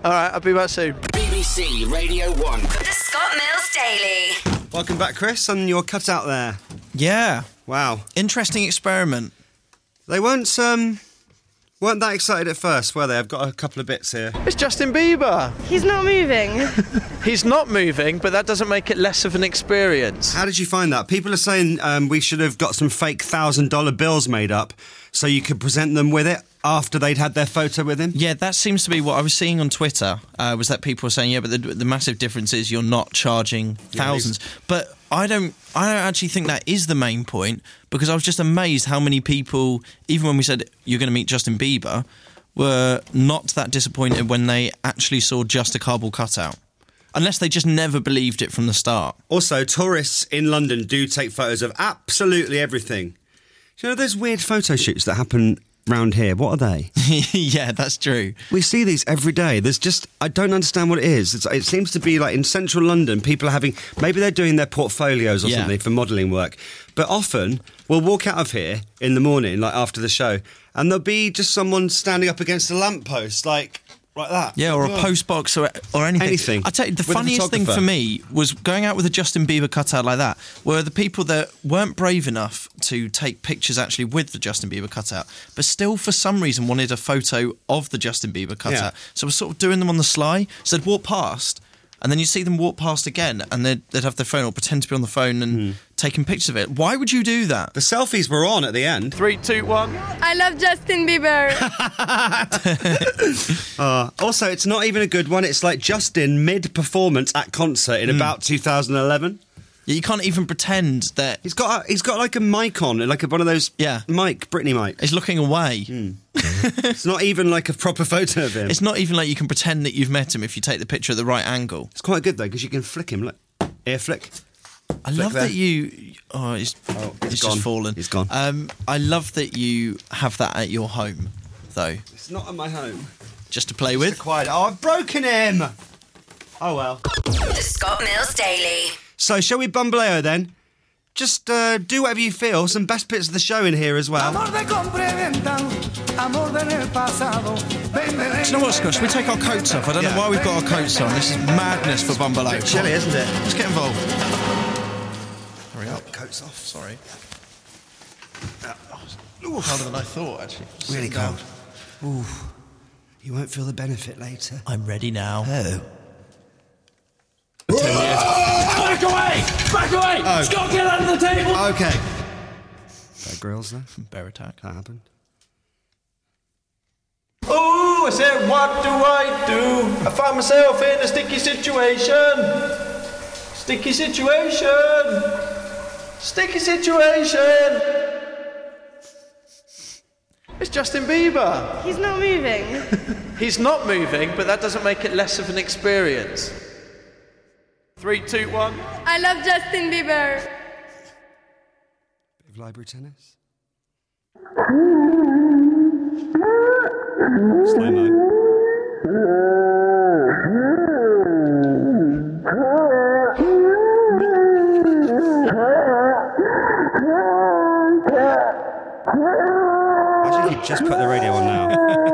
All right, I'll be back soon. B B C Radio one. The Scott Mills Daily. Welcome back, Chris, and your cutout there. Yeah. Wow. Interesting experiment. They weren't um, weren't that excited at first, were they? I've got a couple of bits here. It's Justin Bieber. He's not moving. He's not moving, but that doesn't make it less of an experience. How did you find that? People are saying um, we should have got some fake one thousand dollar bills made up so you could present them with it after they'd had their photo with him. Yeah, that seems to be what I was seeing on Twitter, uh, was that people were saying, yeah, but the, the massive difference is you're not charging thousands. Yeah, but I don't I don't actually think that is the main point, because I was just amazed how many people, even when we said you're going to meet Justin Bieber, were not that disappointed when they actually saw just a cardboard cutout. Unless they just never believed it from the start. Also, tourists in London do take photos of absolutely everything. Do you know those weird photo shoots that happen round here? What are they? Yeah, that's true. We see these every day. There's just, I don't understand what it is. It's, it seems to be like in central London, people are having, maybe they're doing their portfolios or Yeah. something for modelling work. But often, we'll walk out of here in the morning, like after the show, and there'll be just someone standing up against a lamppost, like, like that. Yeah, or a Oh. post box or or anything. Anything. I tell you, the With a funniest thing photographer. for me was going out with a Justin Bieber cutout like that, were the people that weren't brave enough to take pictures actually with the Justin Bieber cutout, but still for some reason wanted a photo of the Justin Bieber cutout. Yeah. So we're sort of doing them on the sly. So they'd walk past, and then you see them walk past again, and they'd, they'd have their phone or pretend to be on the phone and taking pictures of it. Why would you do that? The selfies were on at the end. Three, two, one. I love Justin Bieber. Uh, also, it's not even a good one. It's like Justin mid-performance at concert in about two thousand eleven. Yeah, you can't even pretend that He's got a, he's got like a mic on, like a, one of those Yeah. mic, Britney mic. he's looking away. It's not even like a proper photo of him. It's not even like you can pretend that you've met him if you take the picture at the right angle. It's quite good though because you can flick him. Look, ear flick. I Flick love there. that you. Oh, he's, Oh, he's he's just gone. fallen. He's gone. Um, I love that you have that at your home, though, It's not at my home. just to play Just with. a quiet. Oh, I've broken him. Oh well. The Scott Mills Daily. So shall we bumbleo then? Just uh, do whatever you feel. Some best bits of the show in here as well. Do you know what, Scott? Should we take our coats off? I don't Yeah. know why we've got our coats on. This is madness for Bumbaloo. Chilly, isn't it? Let's get involved. Hurry up. Coats off. Sorry. Harder than I thought, actually. Really Sit down. cold. Ooh. You won't feel the benefit later. I'm ready now. Oh. Back away! Back away! Oh. Scott, get under the table! Okay. Bear Grylls there. Bear attack. That happened. Oh, I said, what do I do? I find myself in a sticky situation. Sticky situation. Sticky situation. It's Justin Bieber. He's not moving. He's not moving, but that doesn't make it less of an experience. Three, two, one. I love Justin Bieber. Bit of library tennis. Slow mo. Imagine if you just put the radio on now.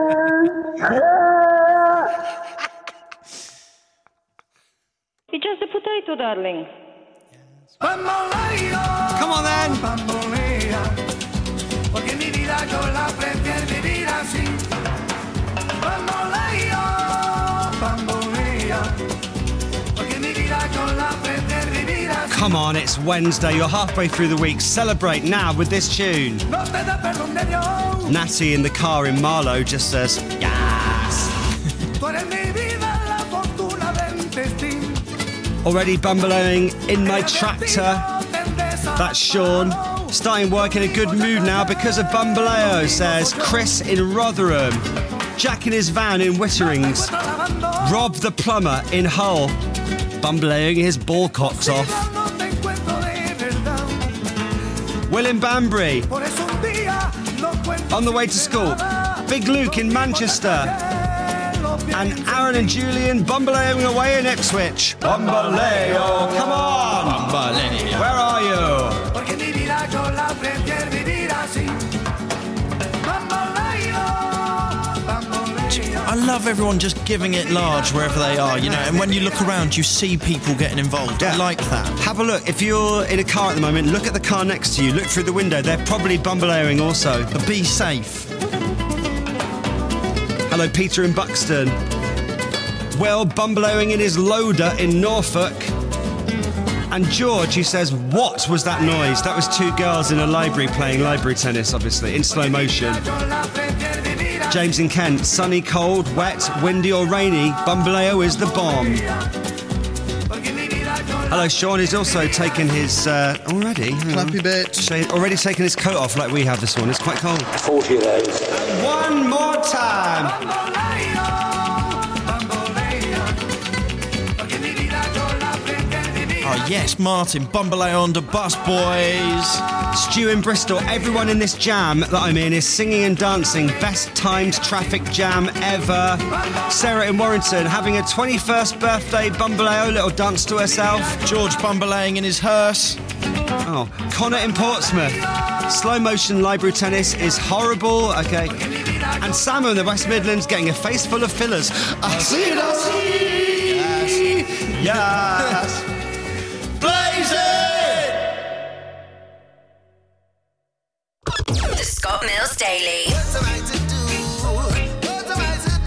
It's just a potato, darling. Come on then. Porque mi vida yo la prefiero vivir así. Bamboleo, bamboleo. Porque mi vida yo la prefiero vivir así. Come on, it's Wednesday. You're halfway through the week. Celebrate now with this tune. No te da perdón de Dios. Natty in the car in Marlow just says, yes. Tú eres mi vida, la fortuna del destino. Already bumbling in my tractor. That's Sean. Starting work in a good mood now because of Bumbaleo, says Chris in Rotherham. Jack in his van in Witterings. Rob the plumber in Hull. Bumbaleoing his ball cocks off. Will in Banbury. On the way to school. Big Luke in Manchester. And Aaron and Julian bumbaleoing away in Ipswich. Bumbaleo, come on! Bumbaleo. Where are you? Porque mi vida yo la prefiero vivir así. Bamboleo, bamboleo. I love everyone just giving it large wherever they are, you know, and when you look around, you see people getting involved. I like that. Have a look. If you're in a car at the moment, look at the car next to you. Look through the window. They're probably bumblearing also. But be safe. Hello, Peter in Buxton. Well, bumblearing in his loader in Norfolk. And George, who says, what was that noise? That was two girls in a library playing library tennis, obviously, in slow motion. James in Kent, sunny, cold, wet, windy or rainy, bumbaleo is the bomb. Hello, Sean is also taken his, uh, already? Clappy bitch. Already taken his coat off like we have this one. It's quite cold. forty of those. One more time. Oh, yes, Martin, Bumbaleo on the bus, boys. Stu in Bristol, everyone in this jam that I'm in is singing and dancing. Best timed traffic jam ever. Sarah in Warrington, having a twenty-first birthday Bumbaleo, little dance to herself. George bumbaleing in his hearse. Oh, Connor in Portsmouth. Slow motion library tennis is horrible. Okay. And Sam in the West Midlands getting a face full of fillers. I see it, I see. Yes. Yes. Blaze it! The Scott Mills Daily. What am I to do? What am I to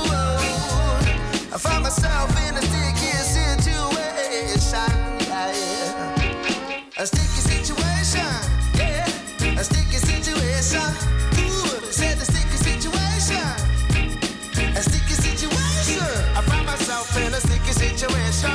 do? I find myself in a sticky situation. Yeah, yeah. A sticky situation. Yeah. A sticky situation. Ooh, said a sticky situation. A sticky situation. I find myself in a sticky situation.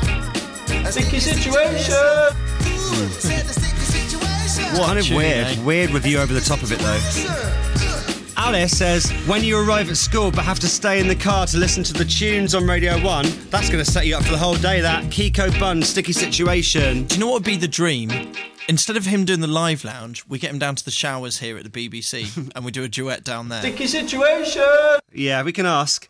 A sticky situation. Ooh, said a sticky situation. What kind of weird, eh? weird review over the top of it though. Alice says, when you arrive at school but have to stay in the car to listen to the tunes on Radio one, that's going to set you up for the whole day, that. Kiko Bun, sticky situation. Do you know what would be the dream? Instead of him doing the live lounge, we get him down to the showers here at the B B C and we do a duet down there. Sticky situation! Yeah, we can ask.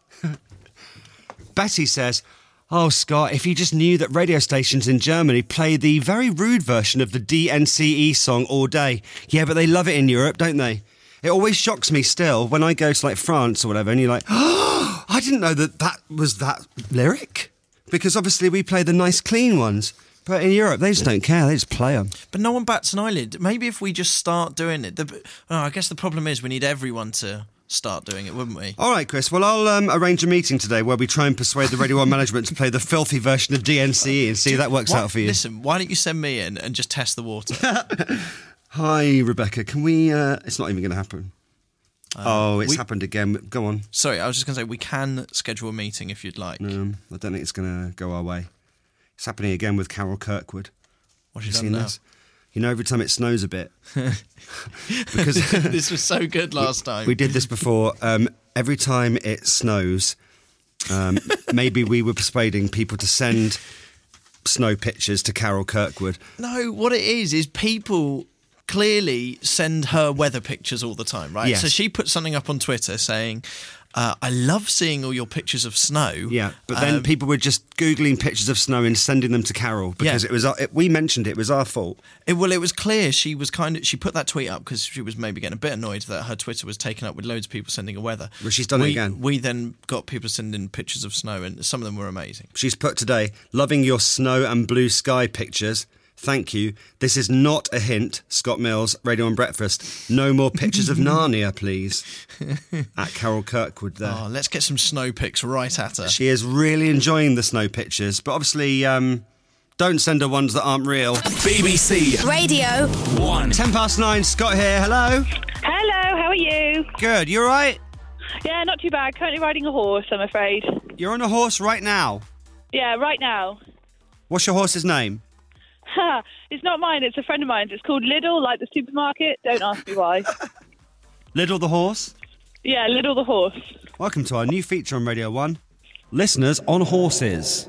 Betty says, oh, Scott, if you just knew that radio stations in Germany play the very rude version of the D N C E song all day. Yeah, but they love it in Europe, don't they? It always shocks me still when I go to, like, France or whatever, and you're like, oh, I didn't know that that was that lyric. Because obviously we play the nice, clean ones. But in Europe, they just don't care. They just play them. But no one bats an eyelid. Maybe if we just start doing it. The, oh, I guess the problem is we need everyone to start doing it, wouldn't we? All right, Chris. Well, I'll um, arrange a meeting today where we try and persuade the Radio one management to play the filthy version of D N C E and see if that works Why- out for you. Listen, why don't you send me in and just test the water? Hi, Rebecca. Can we... Uh, it's not even going to happen. Um, oh, it's we- happened again. Go on. Sorry, I was just going to say, we can schedule a meeting if you'd like. Um, I don't think it's going to go our way. It's happening again with Carol Kirkwood. What's Have she you done seen now? this? You know, every time it snows a bit. because This was so good last time. We did this before. Um, every time it snows, um, maybe we were persuading people to send snow pictures to Carol Kirkwood. No, what it is, is people clearly send her weather pictures all the time, right? Yes. So she put something up on Twitter saying, uh, I love seeing all your pictures of snow. Yeah, but then Um, people were just Googling pictures of snow and sending them to Carol because Yeah. it was our- it, we mentioned it, it was our fault. It, well, it was clear she was kind of... She put that tweet up because she was maybe getting a bit annoyed that her Twitter was taken up with loads of people sending her weather. Well, she's done it we, again. We then got people sending pictures of snow and some of them were amazing. She's put today, loving your snow and blue sky pictures. Thank you. This is not a hint, Scott Mills, Radio and Breakfast. No more pictures of Narnia, please. At Carol Kirkwood there. Oh, let's get some snow pics right at her. She is really enjoying the snow pictures, but obviously um, don't send her ones that aren't real. B B C Radio one. Ten past nine, Scott here. Hello. Hello, how are you? Good. You all right? Yeah, not too bad. Currently riding a horse, I'm afraid. You're on a horse right now. Yeah, right now. What's your horse's name? Ha! It's not mine, it's a friend of mine's. It's called Lidl, like the supermarket. Don't ask me why. Lidl the horse. Yeah, Lidl the horse. Welcome to our new feature on Radio one. Listeners on horses.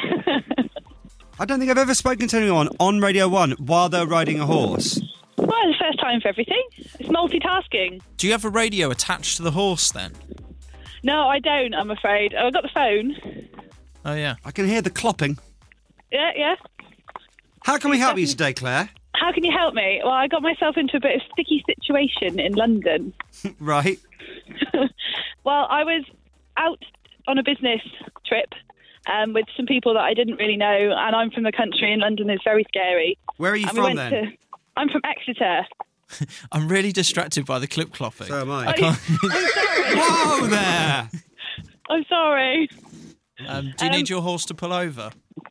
I don't think I've ever spoken to anyone on Radio one while they're riding a horse. Well, the first time for everything. It's multitasking. Do you have a radio attached to the horse then? No, I don't, I'm afraid. Oh, I've got the phone. Oh, yeah. I can hear the clopping. Yeah, yeah. How can we help you today, Claire? How can you help me? Well, I got myself into a bit of sticky situation in London. Right. Well, I was out on a business trip um, with some people that I didn't really know, and I'm from the country, and London is very scary. Where are you And we from went then? To, I'm from Exeter. I'm really distracted by the clip clopping. So am I. I can't... I'm sorry. Whoa there! I'm sorry. um, do you Um, need your horse to pull over?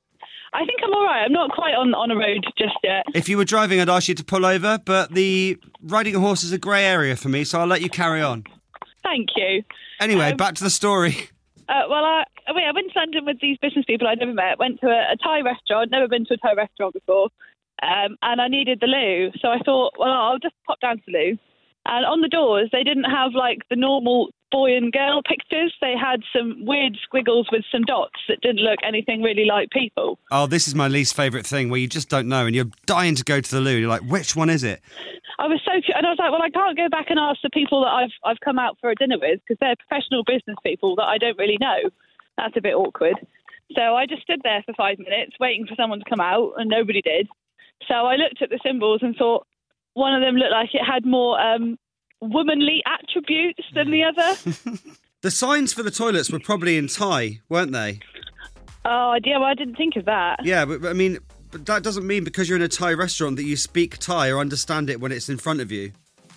I think I'm all right. I'm not quite on, on a road just yet. If you were driving, I'd ask you to pull over, but the riding a horse is a grey area for me, so I'll let you carry on. Thank you. Anyway, Um, back to the story. Uh, well, I, wait, I went to London with these business people I'd never met. Went to a, a Thai restaurant. Never been to a Thai restaurant before. Um, and I needed the loo. So I thought, well, I'll just pop down to the loo. And on the doors, they didn't have, like, the normal boy and girl pictures. They had some weird squiggles with some dots that didn't look anything really like people. Oh, this is my least favourite thing, where you just don't know, and you're dying to go to the loo. You're like, which one is it? I was so cu- and I was like, well, I can't go back and ask the people that I've I've come out for a dinner with because they're professional business people that I don't really know. That's a bit awkward. So I just stood there for five minutes waiting for someone to come out, and nobody did. So I looked at the symbols and thought one of them looked like it had more um, womanly attributes than the other. The signs for the toilets were probably in Thai, weren't they? Oh, yeah, well, I didn't think of that. Yeah, but, but I mean, but that doesn't mean because you're in a Thai restaurant that you speak Thai or understand it when it's in front of you.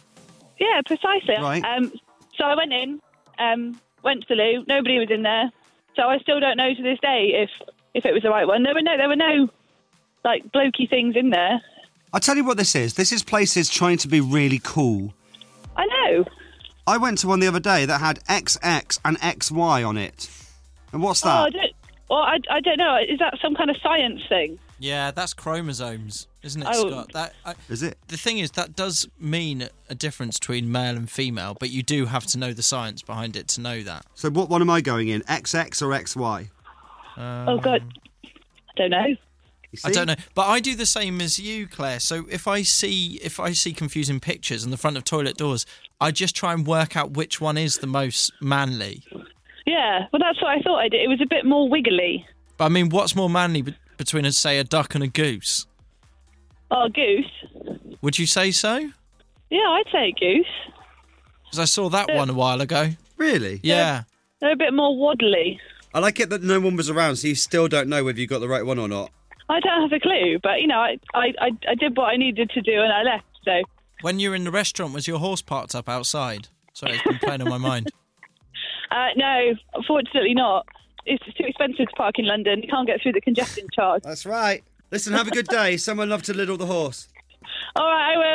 Yeah, precisely. Right. Um, so I went in, um, went to the loo. Nobody was in there. So I still don't know to this day if if it was the right one. There were no, there were no like blokey things in there. I'll tell you what this is. This is places trying to be really cool. I know. I went to one the other day that had X X and X Y on it. And what's Oh, I that? don't. Well, I, I don't know. Is that some kind of science thing? Yeah, that's chromosomes, isn't it, Oh. Scott? That I, Is it? The thing is, that does mean a difference between male and female, but you do have to know the science behind it to know that. So what one am I going in? X X or X Y? Um, Oh God, I don't know. I don't know, but I do the same as you, Claire. So if I see if I see confusing pictures on the front of toilet doors, I just try and work out which one is the most manly. Yeah, well, that's what I thought I did. It was a bit more wiggly. But I mean, what's more manly be- between, a, say, a duck and a goose? Oh, goose. Would you say so? Yeah, I'd say goose. Because I saw that Yeah. one a while ago. Really? Yeah. They're a bit more waddly. I like it that no one was around, so you still don't know whether you got the right one or not. I don't have a clue, but you know, I, I, I, I did what I needed to do and I left. So When you were in the restaurant, was your horse parked up outside? Sorry, it's been playing on my mind. uh, no, unfortunately not. It's too expensive to park in London. You can't get through the congestion charge. That's right. Listen, have a good day. Someone love to Liddle the horse. All right, I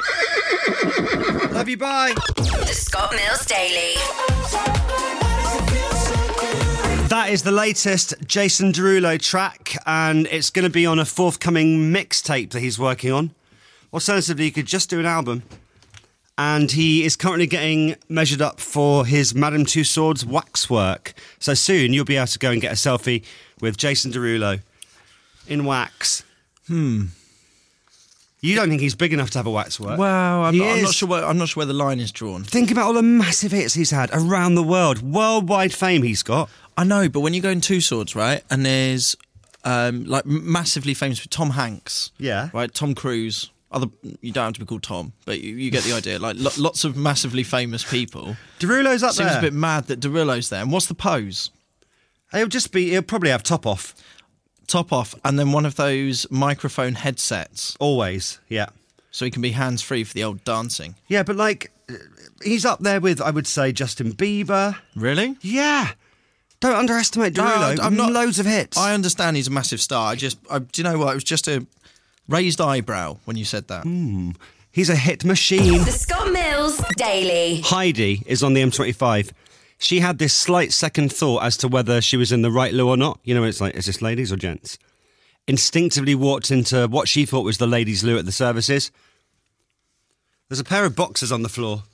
will. Love you, bye. The Scott Mills Daily. That is the latest Jason Derulo track, and it's going to be on a forthcoming mixtape that he's working on. Alternatively, you could just do an album. And he is currently getting measured up for his Madame Tussauds waxwork. So soon you'll be able to go and get a selfie with Jason Derulo in wax. Hmm. You don't think he's big enough to have a waxwork? Well, I'm He not, I'm not is. sure. Where, I'm not sure where the line is drawn. Think about all the massive hits he's had around the world. Worldwide fame he's got. I know, but when you go in Two Swords, right, and there's um, like massively famous with Tom Hanks, Yeah. right, Tom Cruise. Other, you don't have to be called Tom, but you, you get the idea. Like lo- lots of massively famous people. Derulo's up Seems there. a bit mad that Derulo's there. And what's the pose? He'll just be, he'll probably have top off. Top off, and then one of those microphone headsets. Always, yeah. So he can be hands free for the old dancing. Yeah, but like, he's up there with, I would say, Justin Bieber. Really? Yeah. Don't underestimate No, Derulo. I'm not- Loads of hits. I understand he's a massive star. I just, I, do you know what? It was just a raised eyebrow when you said that. Mm. He's a hit machine. The Scott Mills Daily. Heidi is on the M twenty-five. She had this slight second thought as to whether she was in the right loo or not. You know, it's like, is this ladies or gents? Instinctively walked into what she thought was the ladies' loo at the services. There's a pair of boxers on the floor.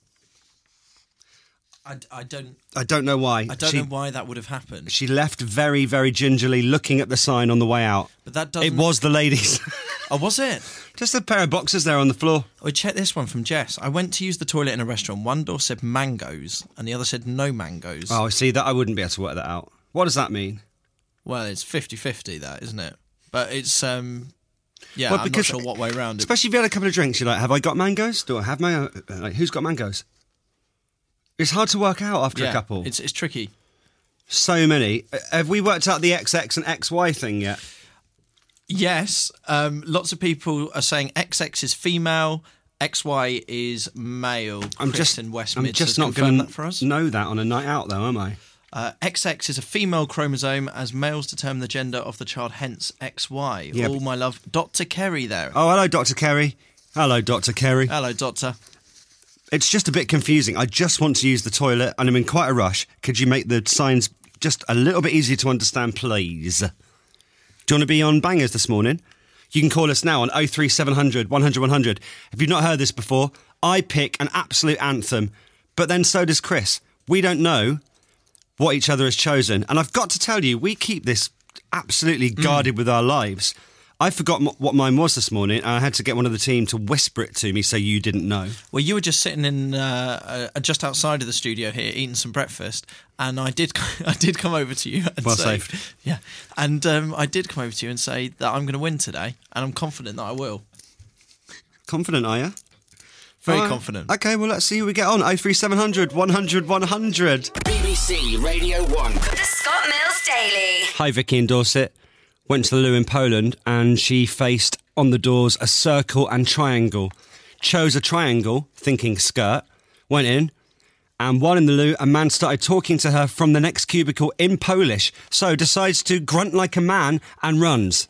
I, I don't. I don't know why. I don't she, know why that would have happened. She left very, very gingerly, looking at the sign on the way out. But that doesn't. It was the ladies. Oh, was it? Just a pair of boxers there on the floor. Oh, check this one from Jess. I went to use the toilet in a restaurant. One door said mangoes, and the other said no mangoes. Oh, see, that I wouldn't be able to work that out. What does that mean? Well, it's fifty-fifty, that, isn't it? But it's, um... Yeah, Well, I'm not because- sure what way round it. Especially if you had a couple of drinks, you're like, have I got mangoes? Do I have mango? Like, who's got mangoes? It's hard to work out after Yeah, a couple. It's it's tricky. So many. Uh, Have we worked out the X X and X Y thing yet? Yes, um, lots of people are saying X X is female, X Y is male. I'm Chris just, in West I'm Mids just has not confirmed going that for us. to know that on a night out, though, am I? Uh, X X is a female chromosome, as males determine the gender of the child, hence X Y. Yeah, Oh, but- my love. Doctor Kerry there. Oh, hello, Doctor Kerry. Hello, Doctor Kerry. Hello, Doctor. It's just a bit confusing. I just want to use the toilet, and I'm in quite a rush. Could you make the signs just a little bit easier to understand, please? Do you want to be on Bangers this morning? You can call us now on oh three seven hundred, one hundred, one hundred. If you've not heard this before, I pick an absolute anthem, but then so does Chris. We don't know what each other has chosen. And I've got to tell you, we keep this absolutely guarded mm. with our lives. I forgot m- what mine was this morning, and I had to get one of the team to whisper it to me so you didn't know. Well, you were just sitting in uh, uh, just outside of the studio here, eating some breakfast, and I did I did come over to you and well say, saved. yeah, and um, I did come over to you and say that I'm going to win today, and I'm confident that I will. Confident, are you? Very All right. confident. Okay, well, let's see who we get on. oh three seven hundred, one hundred, one hundred. B B C Radio one. The Scott Mills Daily. Hi, Vicky in Dorset. Went to the loo in Poland and she faced on the doors a circle and triangle. Chose a triangle, thinking skirt. Went in, and while in the loo, a man started talking to her from the next cubicle in Polish. So decides to grunt like a man and runs.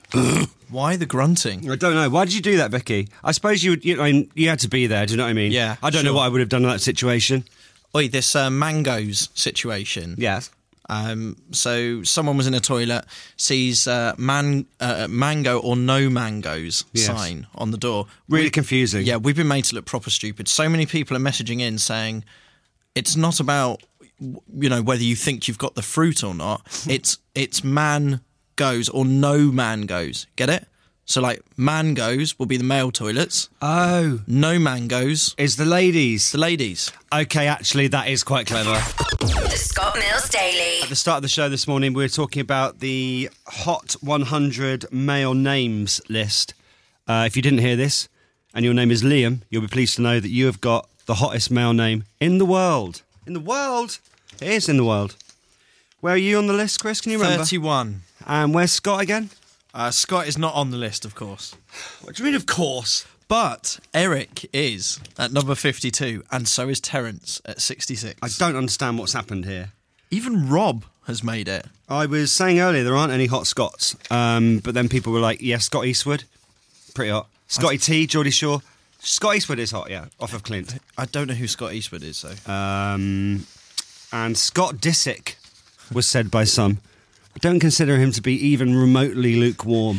Why the grunting? I don't know. Why did you do that, Vicky? I suppose you would, you know, you had to be there. Do you know what I mean? Yeah, I don't sure. know what I would have done in that situation. Oi, this uh, mangoes situation. Yes. Um, so someone was in a toilet, sees uh, man, uh, mango or no mangoes Yes. sign on the door. Really We- confusing. Yeah, we've been made to look proper stupid. So many people are messaging in saying it's not about, you know, whether you think you've got the fruit or not. it's it's man goes or no man goes. Get it? So like man goes will be the male toilets. Oh. No mangoes is the ladies. The ladies. Okay, actually, that is quite clever. The Scott Mills Daily. At the start of the show this morning, we were talking about the Hot one hundred male names list. Uh, if you didn't hear this, and your name is Liam, you'll be pleased to know that you have got the hottest male name in the world. In the world? It is in the world. Where are you on the list, Chris? Can you remember? thirty-one. And where's Scott again? Uh, Scott is not on the list, of course. What do you mean, of course? But Eric is at number fifty-two, and so is Terence at sixty-six. I don't understand what's happened here. Even Rob has made it. I was saying earlier there aren't any hot Scots, um, but then people were like, yeah, Scott Eastwood, pretty hot. Scotty T, Geordie Shore. Scott Eastwood is hot, yeah, off of Clint. I don't know who Scott Eastwood is, though. Um, and Scott Disick was said by some. I don't consider him to be even remotely lukewarm.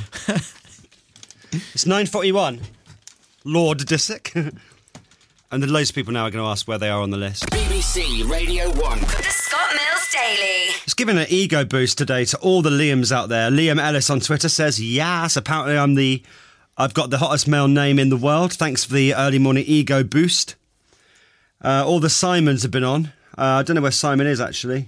It's nine forty-one. Lord Disick. And then loads of people now are going to ask where they are on the list. B B C Radio one. The Scott Mills Daily. It's given an ego boost today to all the Liams out there. Liam Ellis on Twitter says, yes, apparently I'm the... I've got the hottest male name in the world. Thanks for the early morning ego boost. Uh, all the Simons have been on. Uh, I don't know where Simon is, actually.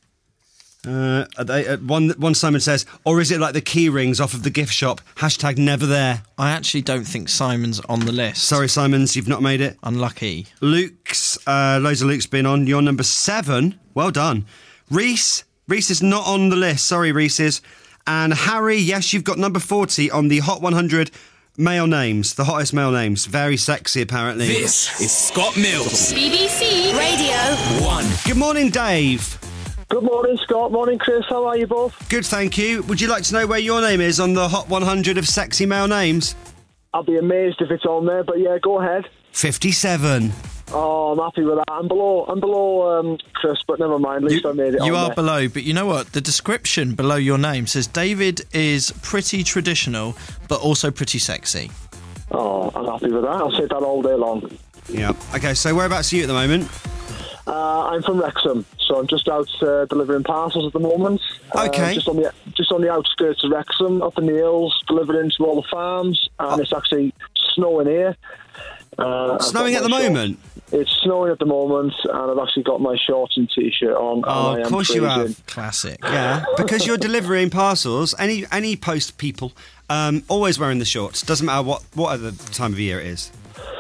Uh, they, uh, one one Simon says, or is it like the key rings off of the gift shop? Hashtag never there. I actually don't think Simon's on the list. Sorry, Simons, you've not made it. Unlucky. Luke's, uh, loads of Luke's been on. You're number seven. Well done. Reese, Reese is not on the list. Sorry, Reese's. And Harry, yes, you've got number forty on the Hot one hundred male names. The hottest male names. Very sexy, apparently. This is Scott Mills. B B C Radio one. Good morning, Dave. Good morning, Scott. Morning, Chris. How are you both? Good, thank you. Would you like to know where your name is on the Hot one hundred of sexy male names? I'll be amazed if it's on there, but yeah, go ahead. fifty-seven. Oh, I'm happy with that. I'm below, I'm below um, Chris, but never mind. At least You, I made it you on are there. below, but you know what? The description below your name says David is pretty traditional, but also pretty sexy. Oh, I'm happy with that. I'll say that all day long. Yeah. Okay, so whereabouts are you at the moment? Uh, I'm from Wrexham, so I'm just out uh, delivering parcels at the moment. Uh, Okay. just on the just on the outskirts of Wrexham, up in the hills, delivering to all the farms, and it's actually snowing here. Uh, I've Snowing got at the my shorts- moment? It's snowing at the moment, and I've actually got my shorts and t-shirt on. Oh, and I of am course you freezing. have. Classic. Yeah, because you're delivering parcels. Any any post people, um, always wearing the shorts. Doesn't matter what what other time of year it is.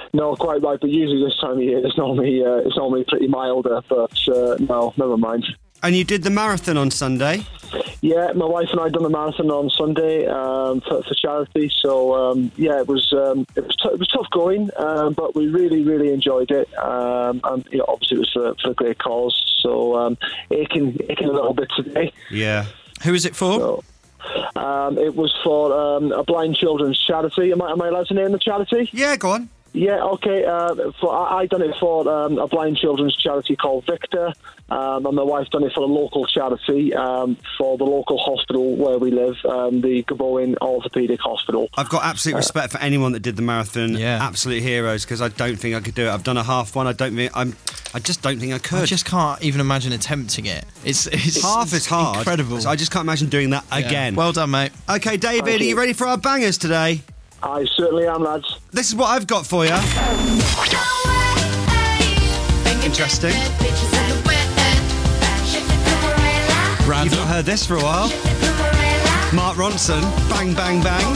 No, quite right. But usually this time of year, it's normally uh, it's normally pretty milder. But uh, no, never mind. And you did the marathon on Sunday? Yeah, my wife and I done the marathon on Sunday um, for, for charity. So um, yeah, it was um, it was t- it was tough going, um, but we really really enjoyed it. Um, and you know, obviously it was for, for a great cause. So um, aching aching a little bit today. Yeah. Who is it for? So, um, it was for um, a blind children's charity. Am I, am I allowed to name the charity? Yeah, go on. Yeah, okay. Uh, for I, I done it for um, a blind children's charity called Victor, um, and my wife done it for a local charity um, for the local hospital where we live, um, the Gaboin Orthopaedic Hospital. I've got absolute Uh, respect for anyone that did the marathon. Yeah. Absolute heroes, because I don't think I could do it. I've done a half one. I don't think I'm. I just don't think I could. I just can't even imagine attempting it. It's, it's half is hard. Incredible. So I just can't imagine doing that Yeah. again. Well done, mate. Okay, David, Thank are you you. ready for our bangers today? I certainly am, lads. This is what I've got for you. Interesting. You've not heard this for a while. Mark Ronson, Bang Bang Bang.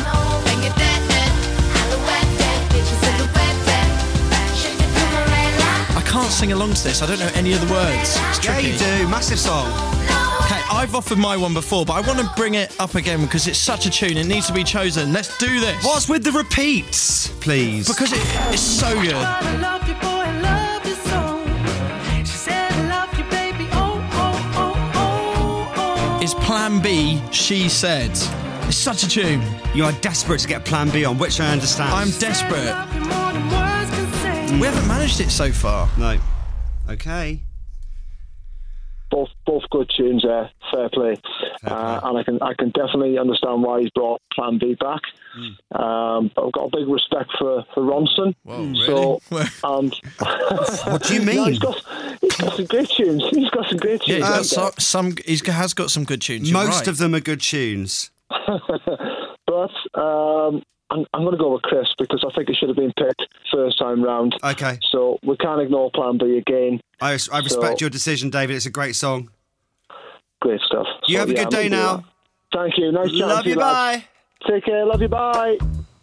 I can't sing along to this. I don't know any of the words. It's Yeah, tricky. you do. Massive song. Okay, I've offered my one before, but I want to bring it up again because it's such a tune. It needs to be chosen. Let's do this. What's with the repeats, please? Because it, it's so good. I love you, boy, I love you so. She said, I love you, baby, oh, oh, oh, oh, oh. It's Plan B, She Said. It's such a tune. You are desperate to get Plan B on, which I understand. I'm desperate. Love you more than words can say. We haven't managed it so far. No. Okay. Both both good tunes there. Fair play. Uh, and I can I can definitely understand why he's brought Plan B back. Mm. Um, I've got a big respect for, for Ronson. Whoa, So, really? and What do you mean? No, he's got he's got some great tunes. He's got some great Yeah, tunes. he's got haven't so, some. He has got some good tunes. You're Most right. of them are good tunes. But um, I'm, I'm going to go with Chris because I think he should have been picked first time round. Okay. So we can't ignore Plan B again. I, I respect So- your decision, David. It's a great song. Great stuff. You So, have a yeah, good I'm day gonna do now. that. Thank you. Nice chatting Love to you, lads. bye. Take care. Love you. Bye.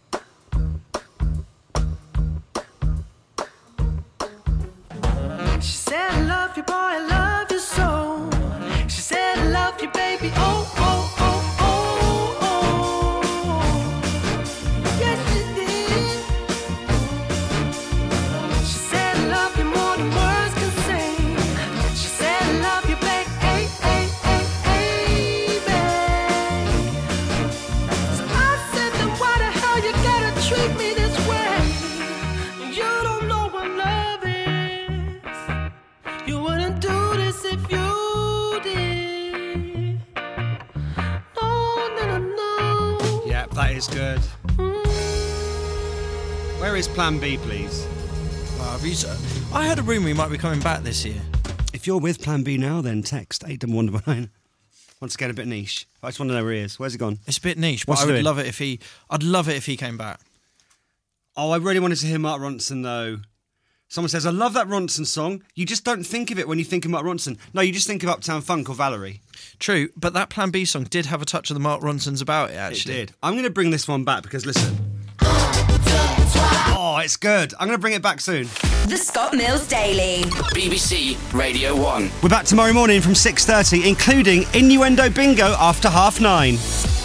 She said, I love you, boy, I love you so. She said, I love you, baby, oh, oh, oh, oh, oh. Yes, she did. She said, I love you more than words can say. She said, I love you, baby, hey, hey, hey, hey, babe. So I said, then why the hell you gotta treat me this way? You don't know what love is. You wouldn't do this if you did. No, no, no, no. Yeah, that is good. Where is Plan B, please? Uh, have you s- I had a rumour he might be coming back this year. If you're with Plan B now, then text eight one one nine. Once again, a bit niche. I just want to know where he is. Where's he gone? It's a bit niche, but What's I he would doing? love it if he. I'd love it if he came back. Oh, I really wanted to hear Mark Ronson, though. Someone says, I love that Ronson song. You just don't think of it when you think of Mark Ronson. No, you just think of Uptown Funk or Valerie. True, but that Plan B song did have a touch of the Mark Ronsons about it, actually. It did. I'm going to bring this one back because, listen. Oh, it's good. I'm going to bring it back soon. The Scott Mills Daily. B B C Radio one. We're back tomorrow morning from six thirty, including Innuendo Bingo after half nine.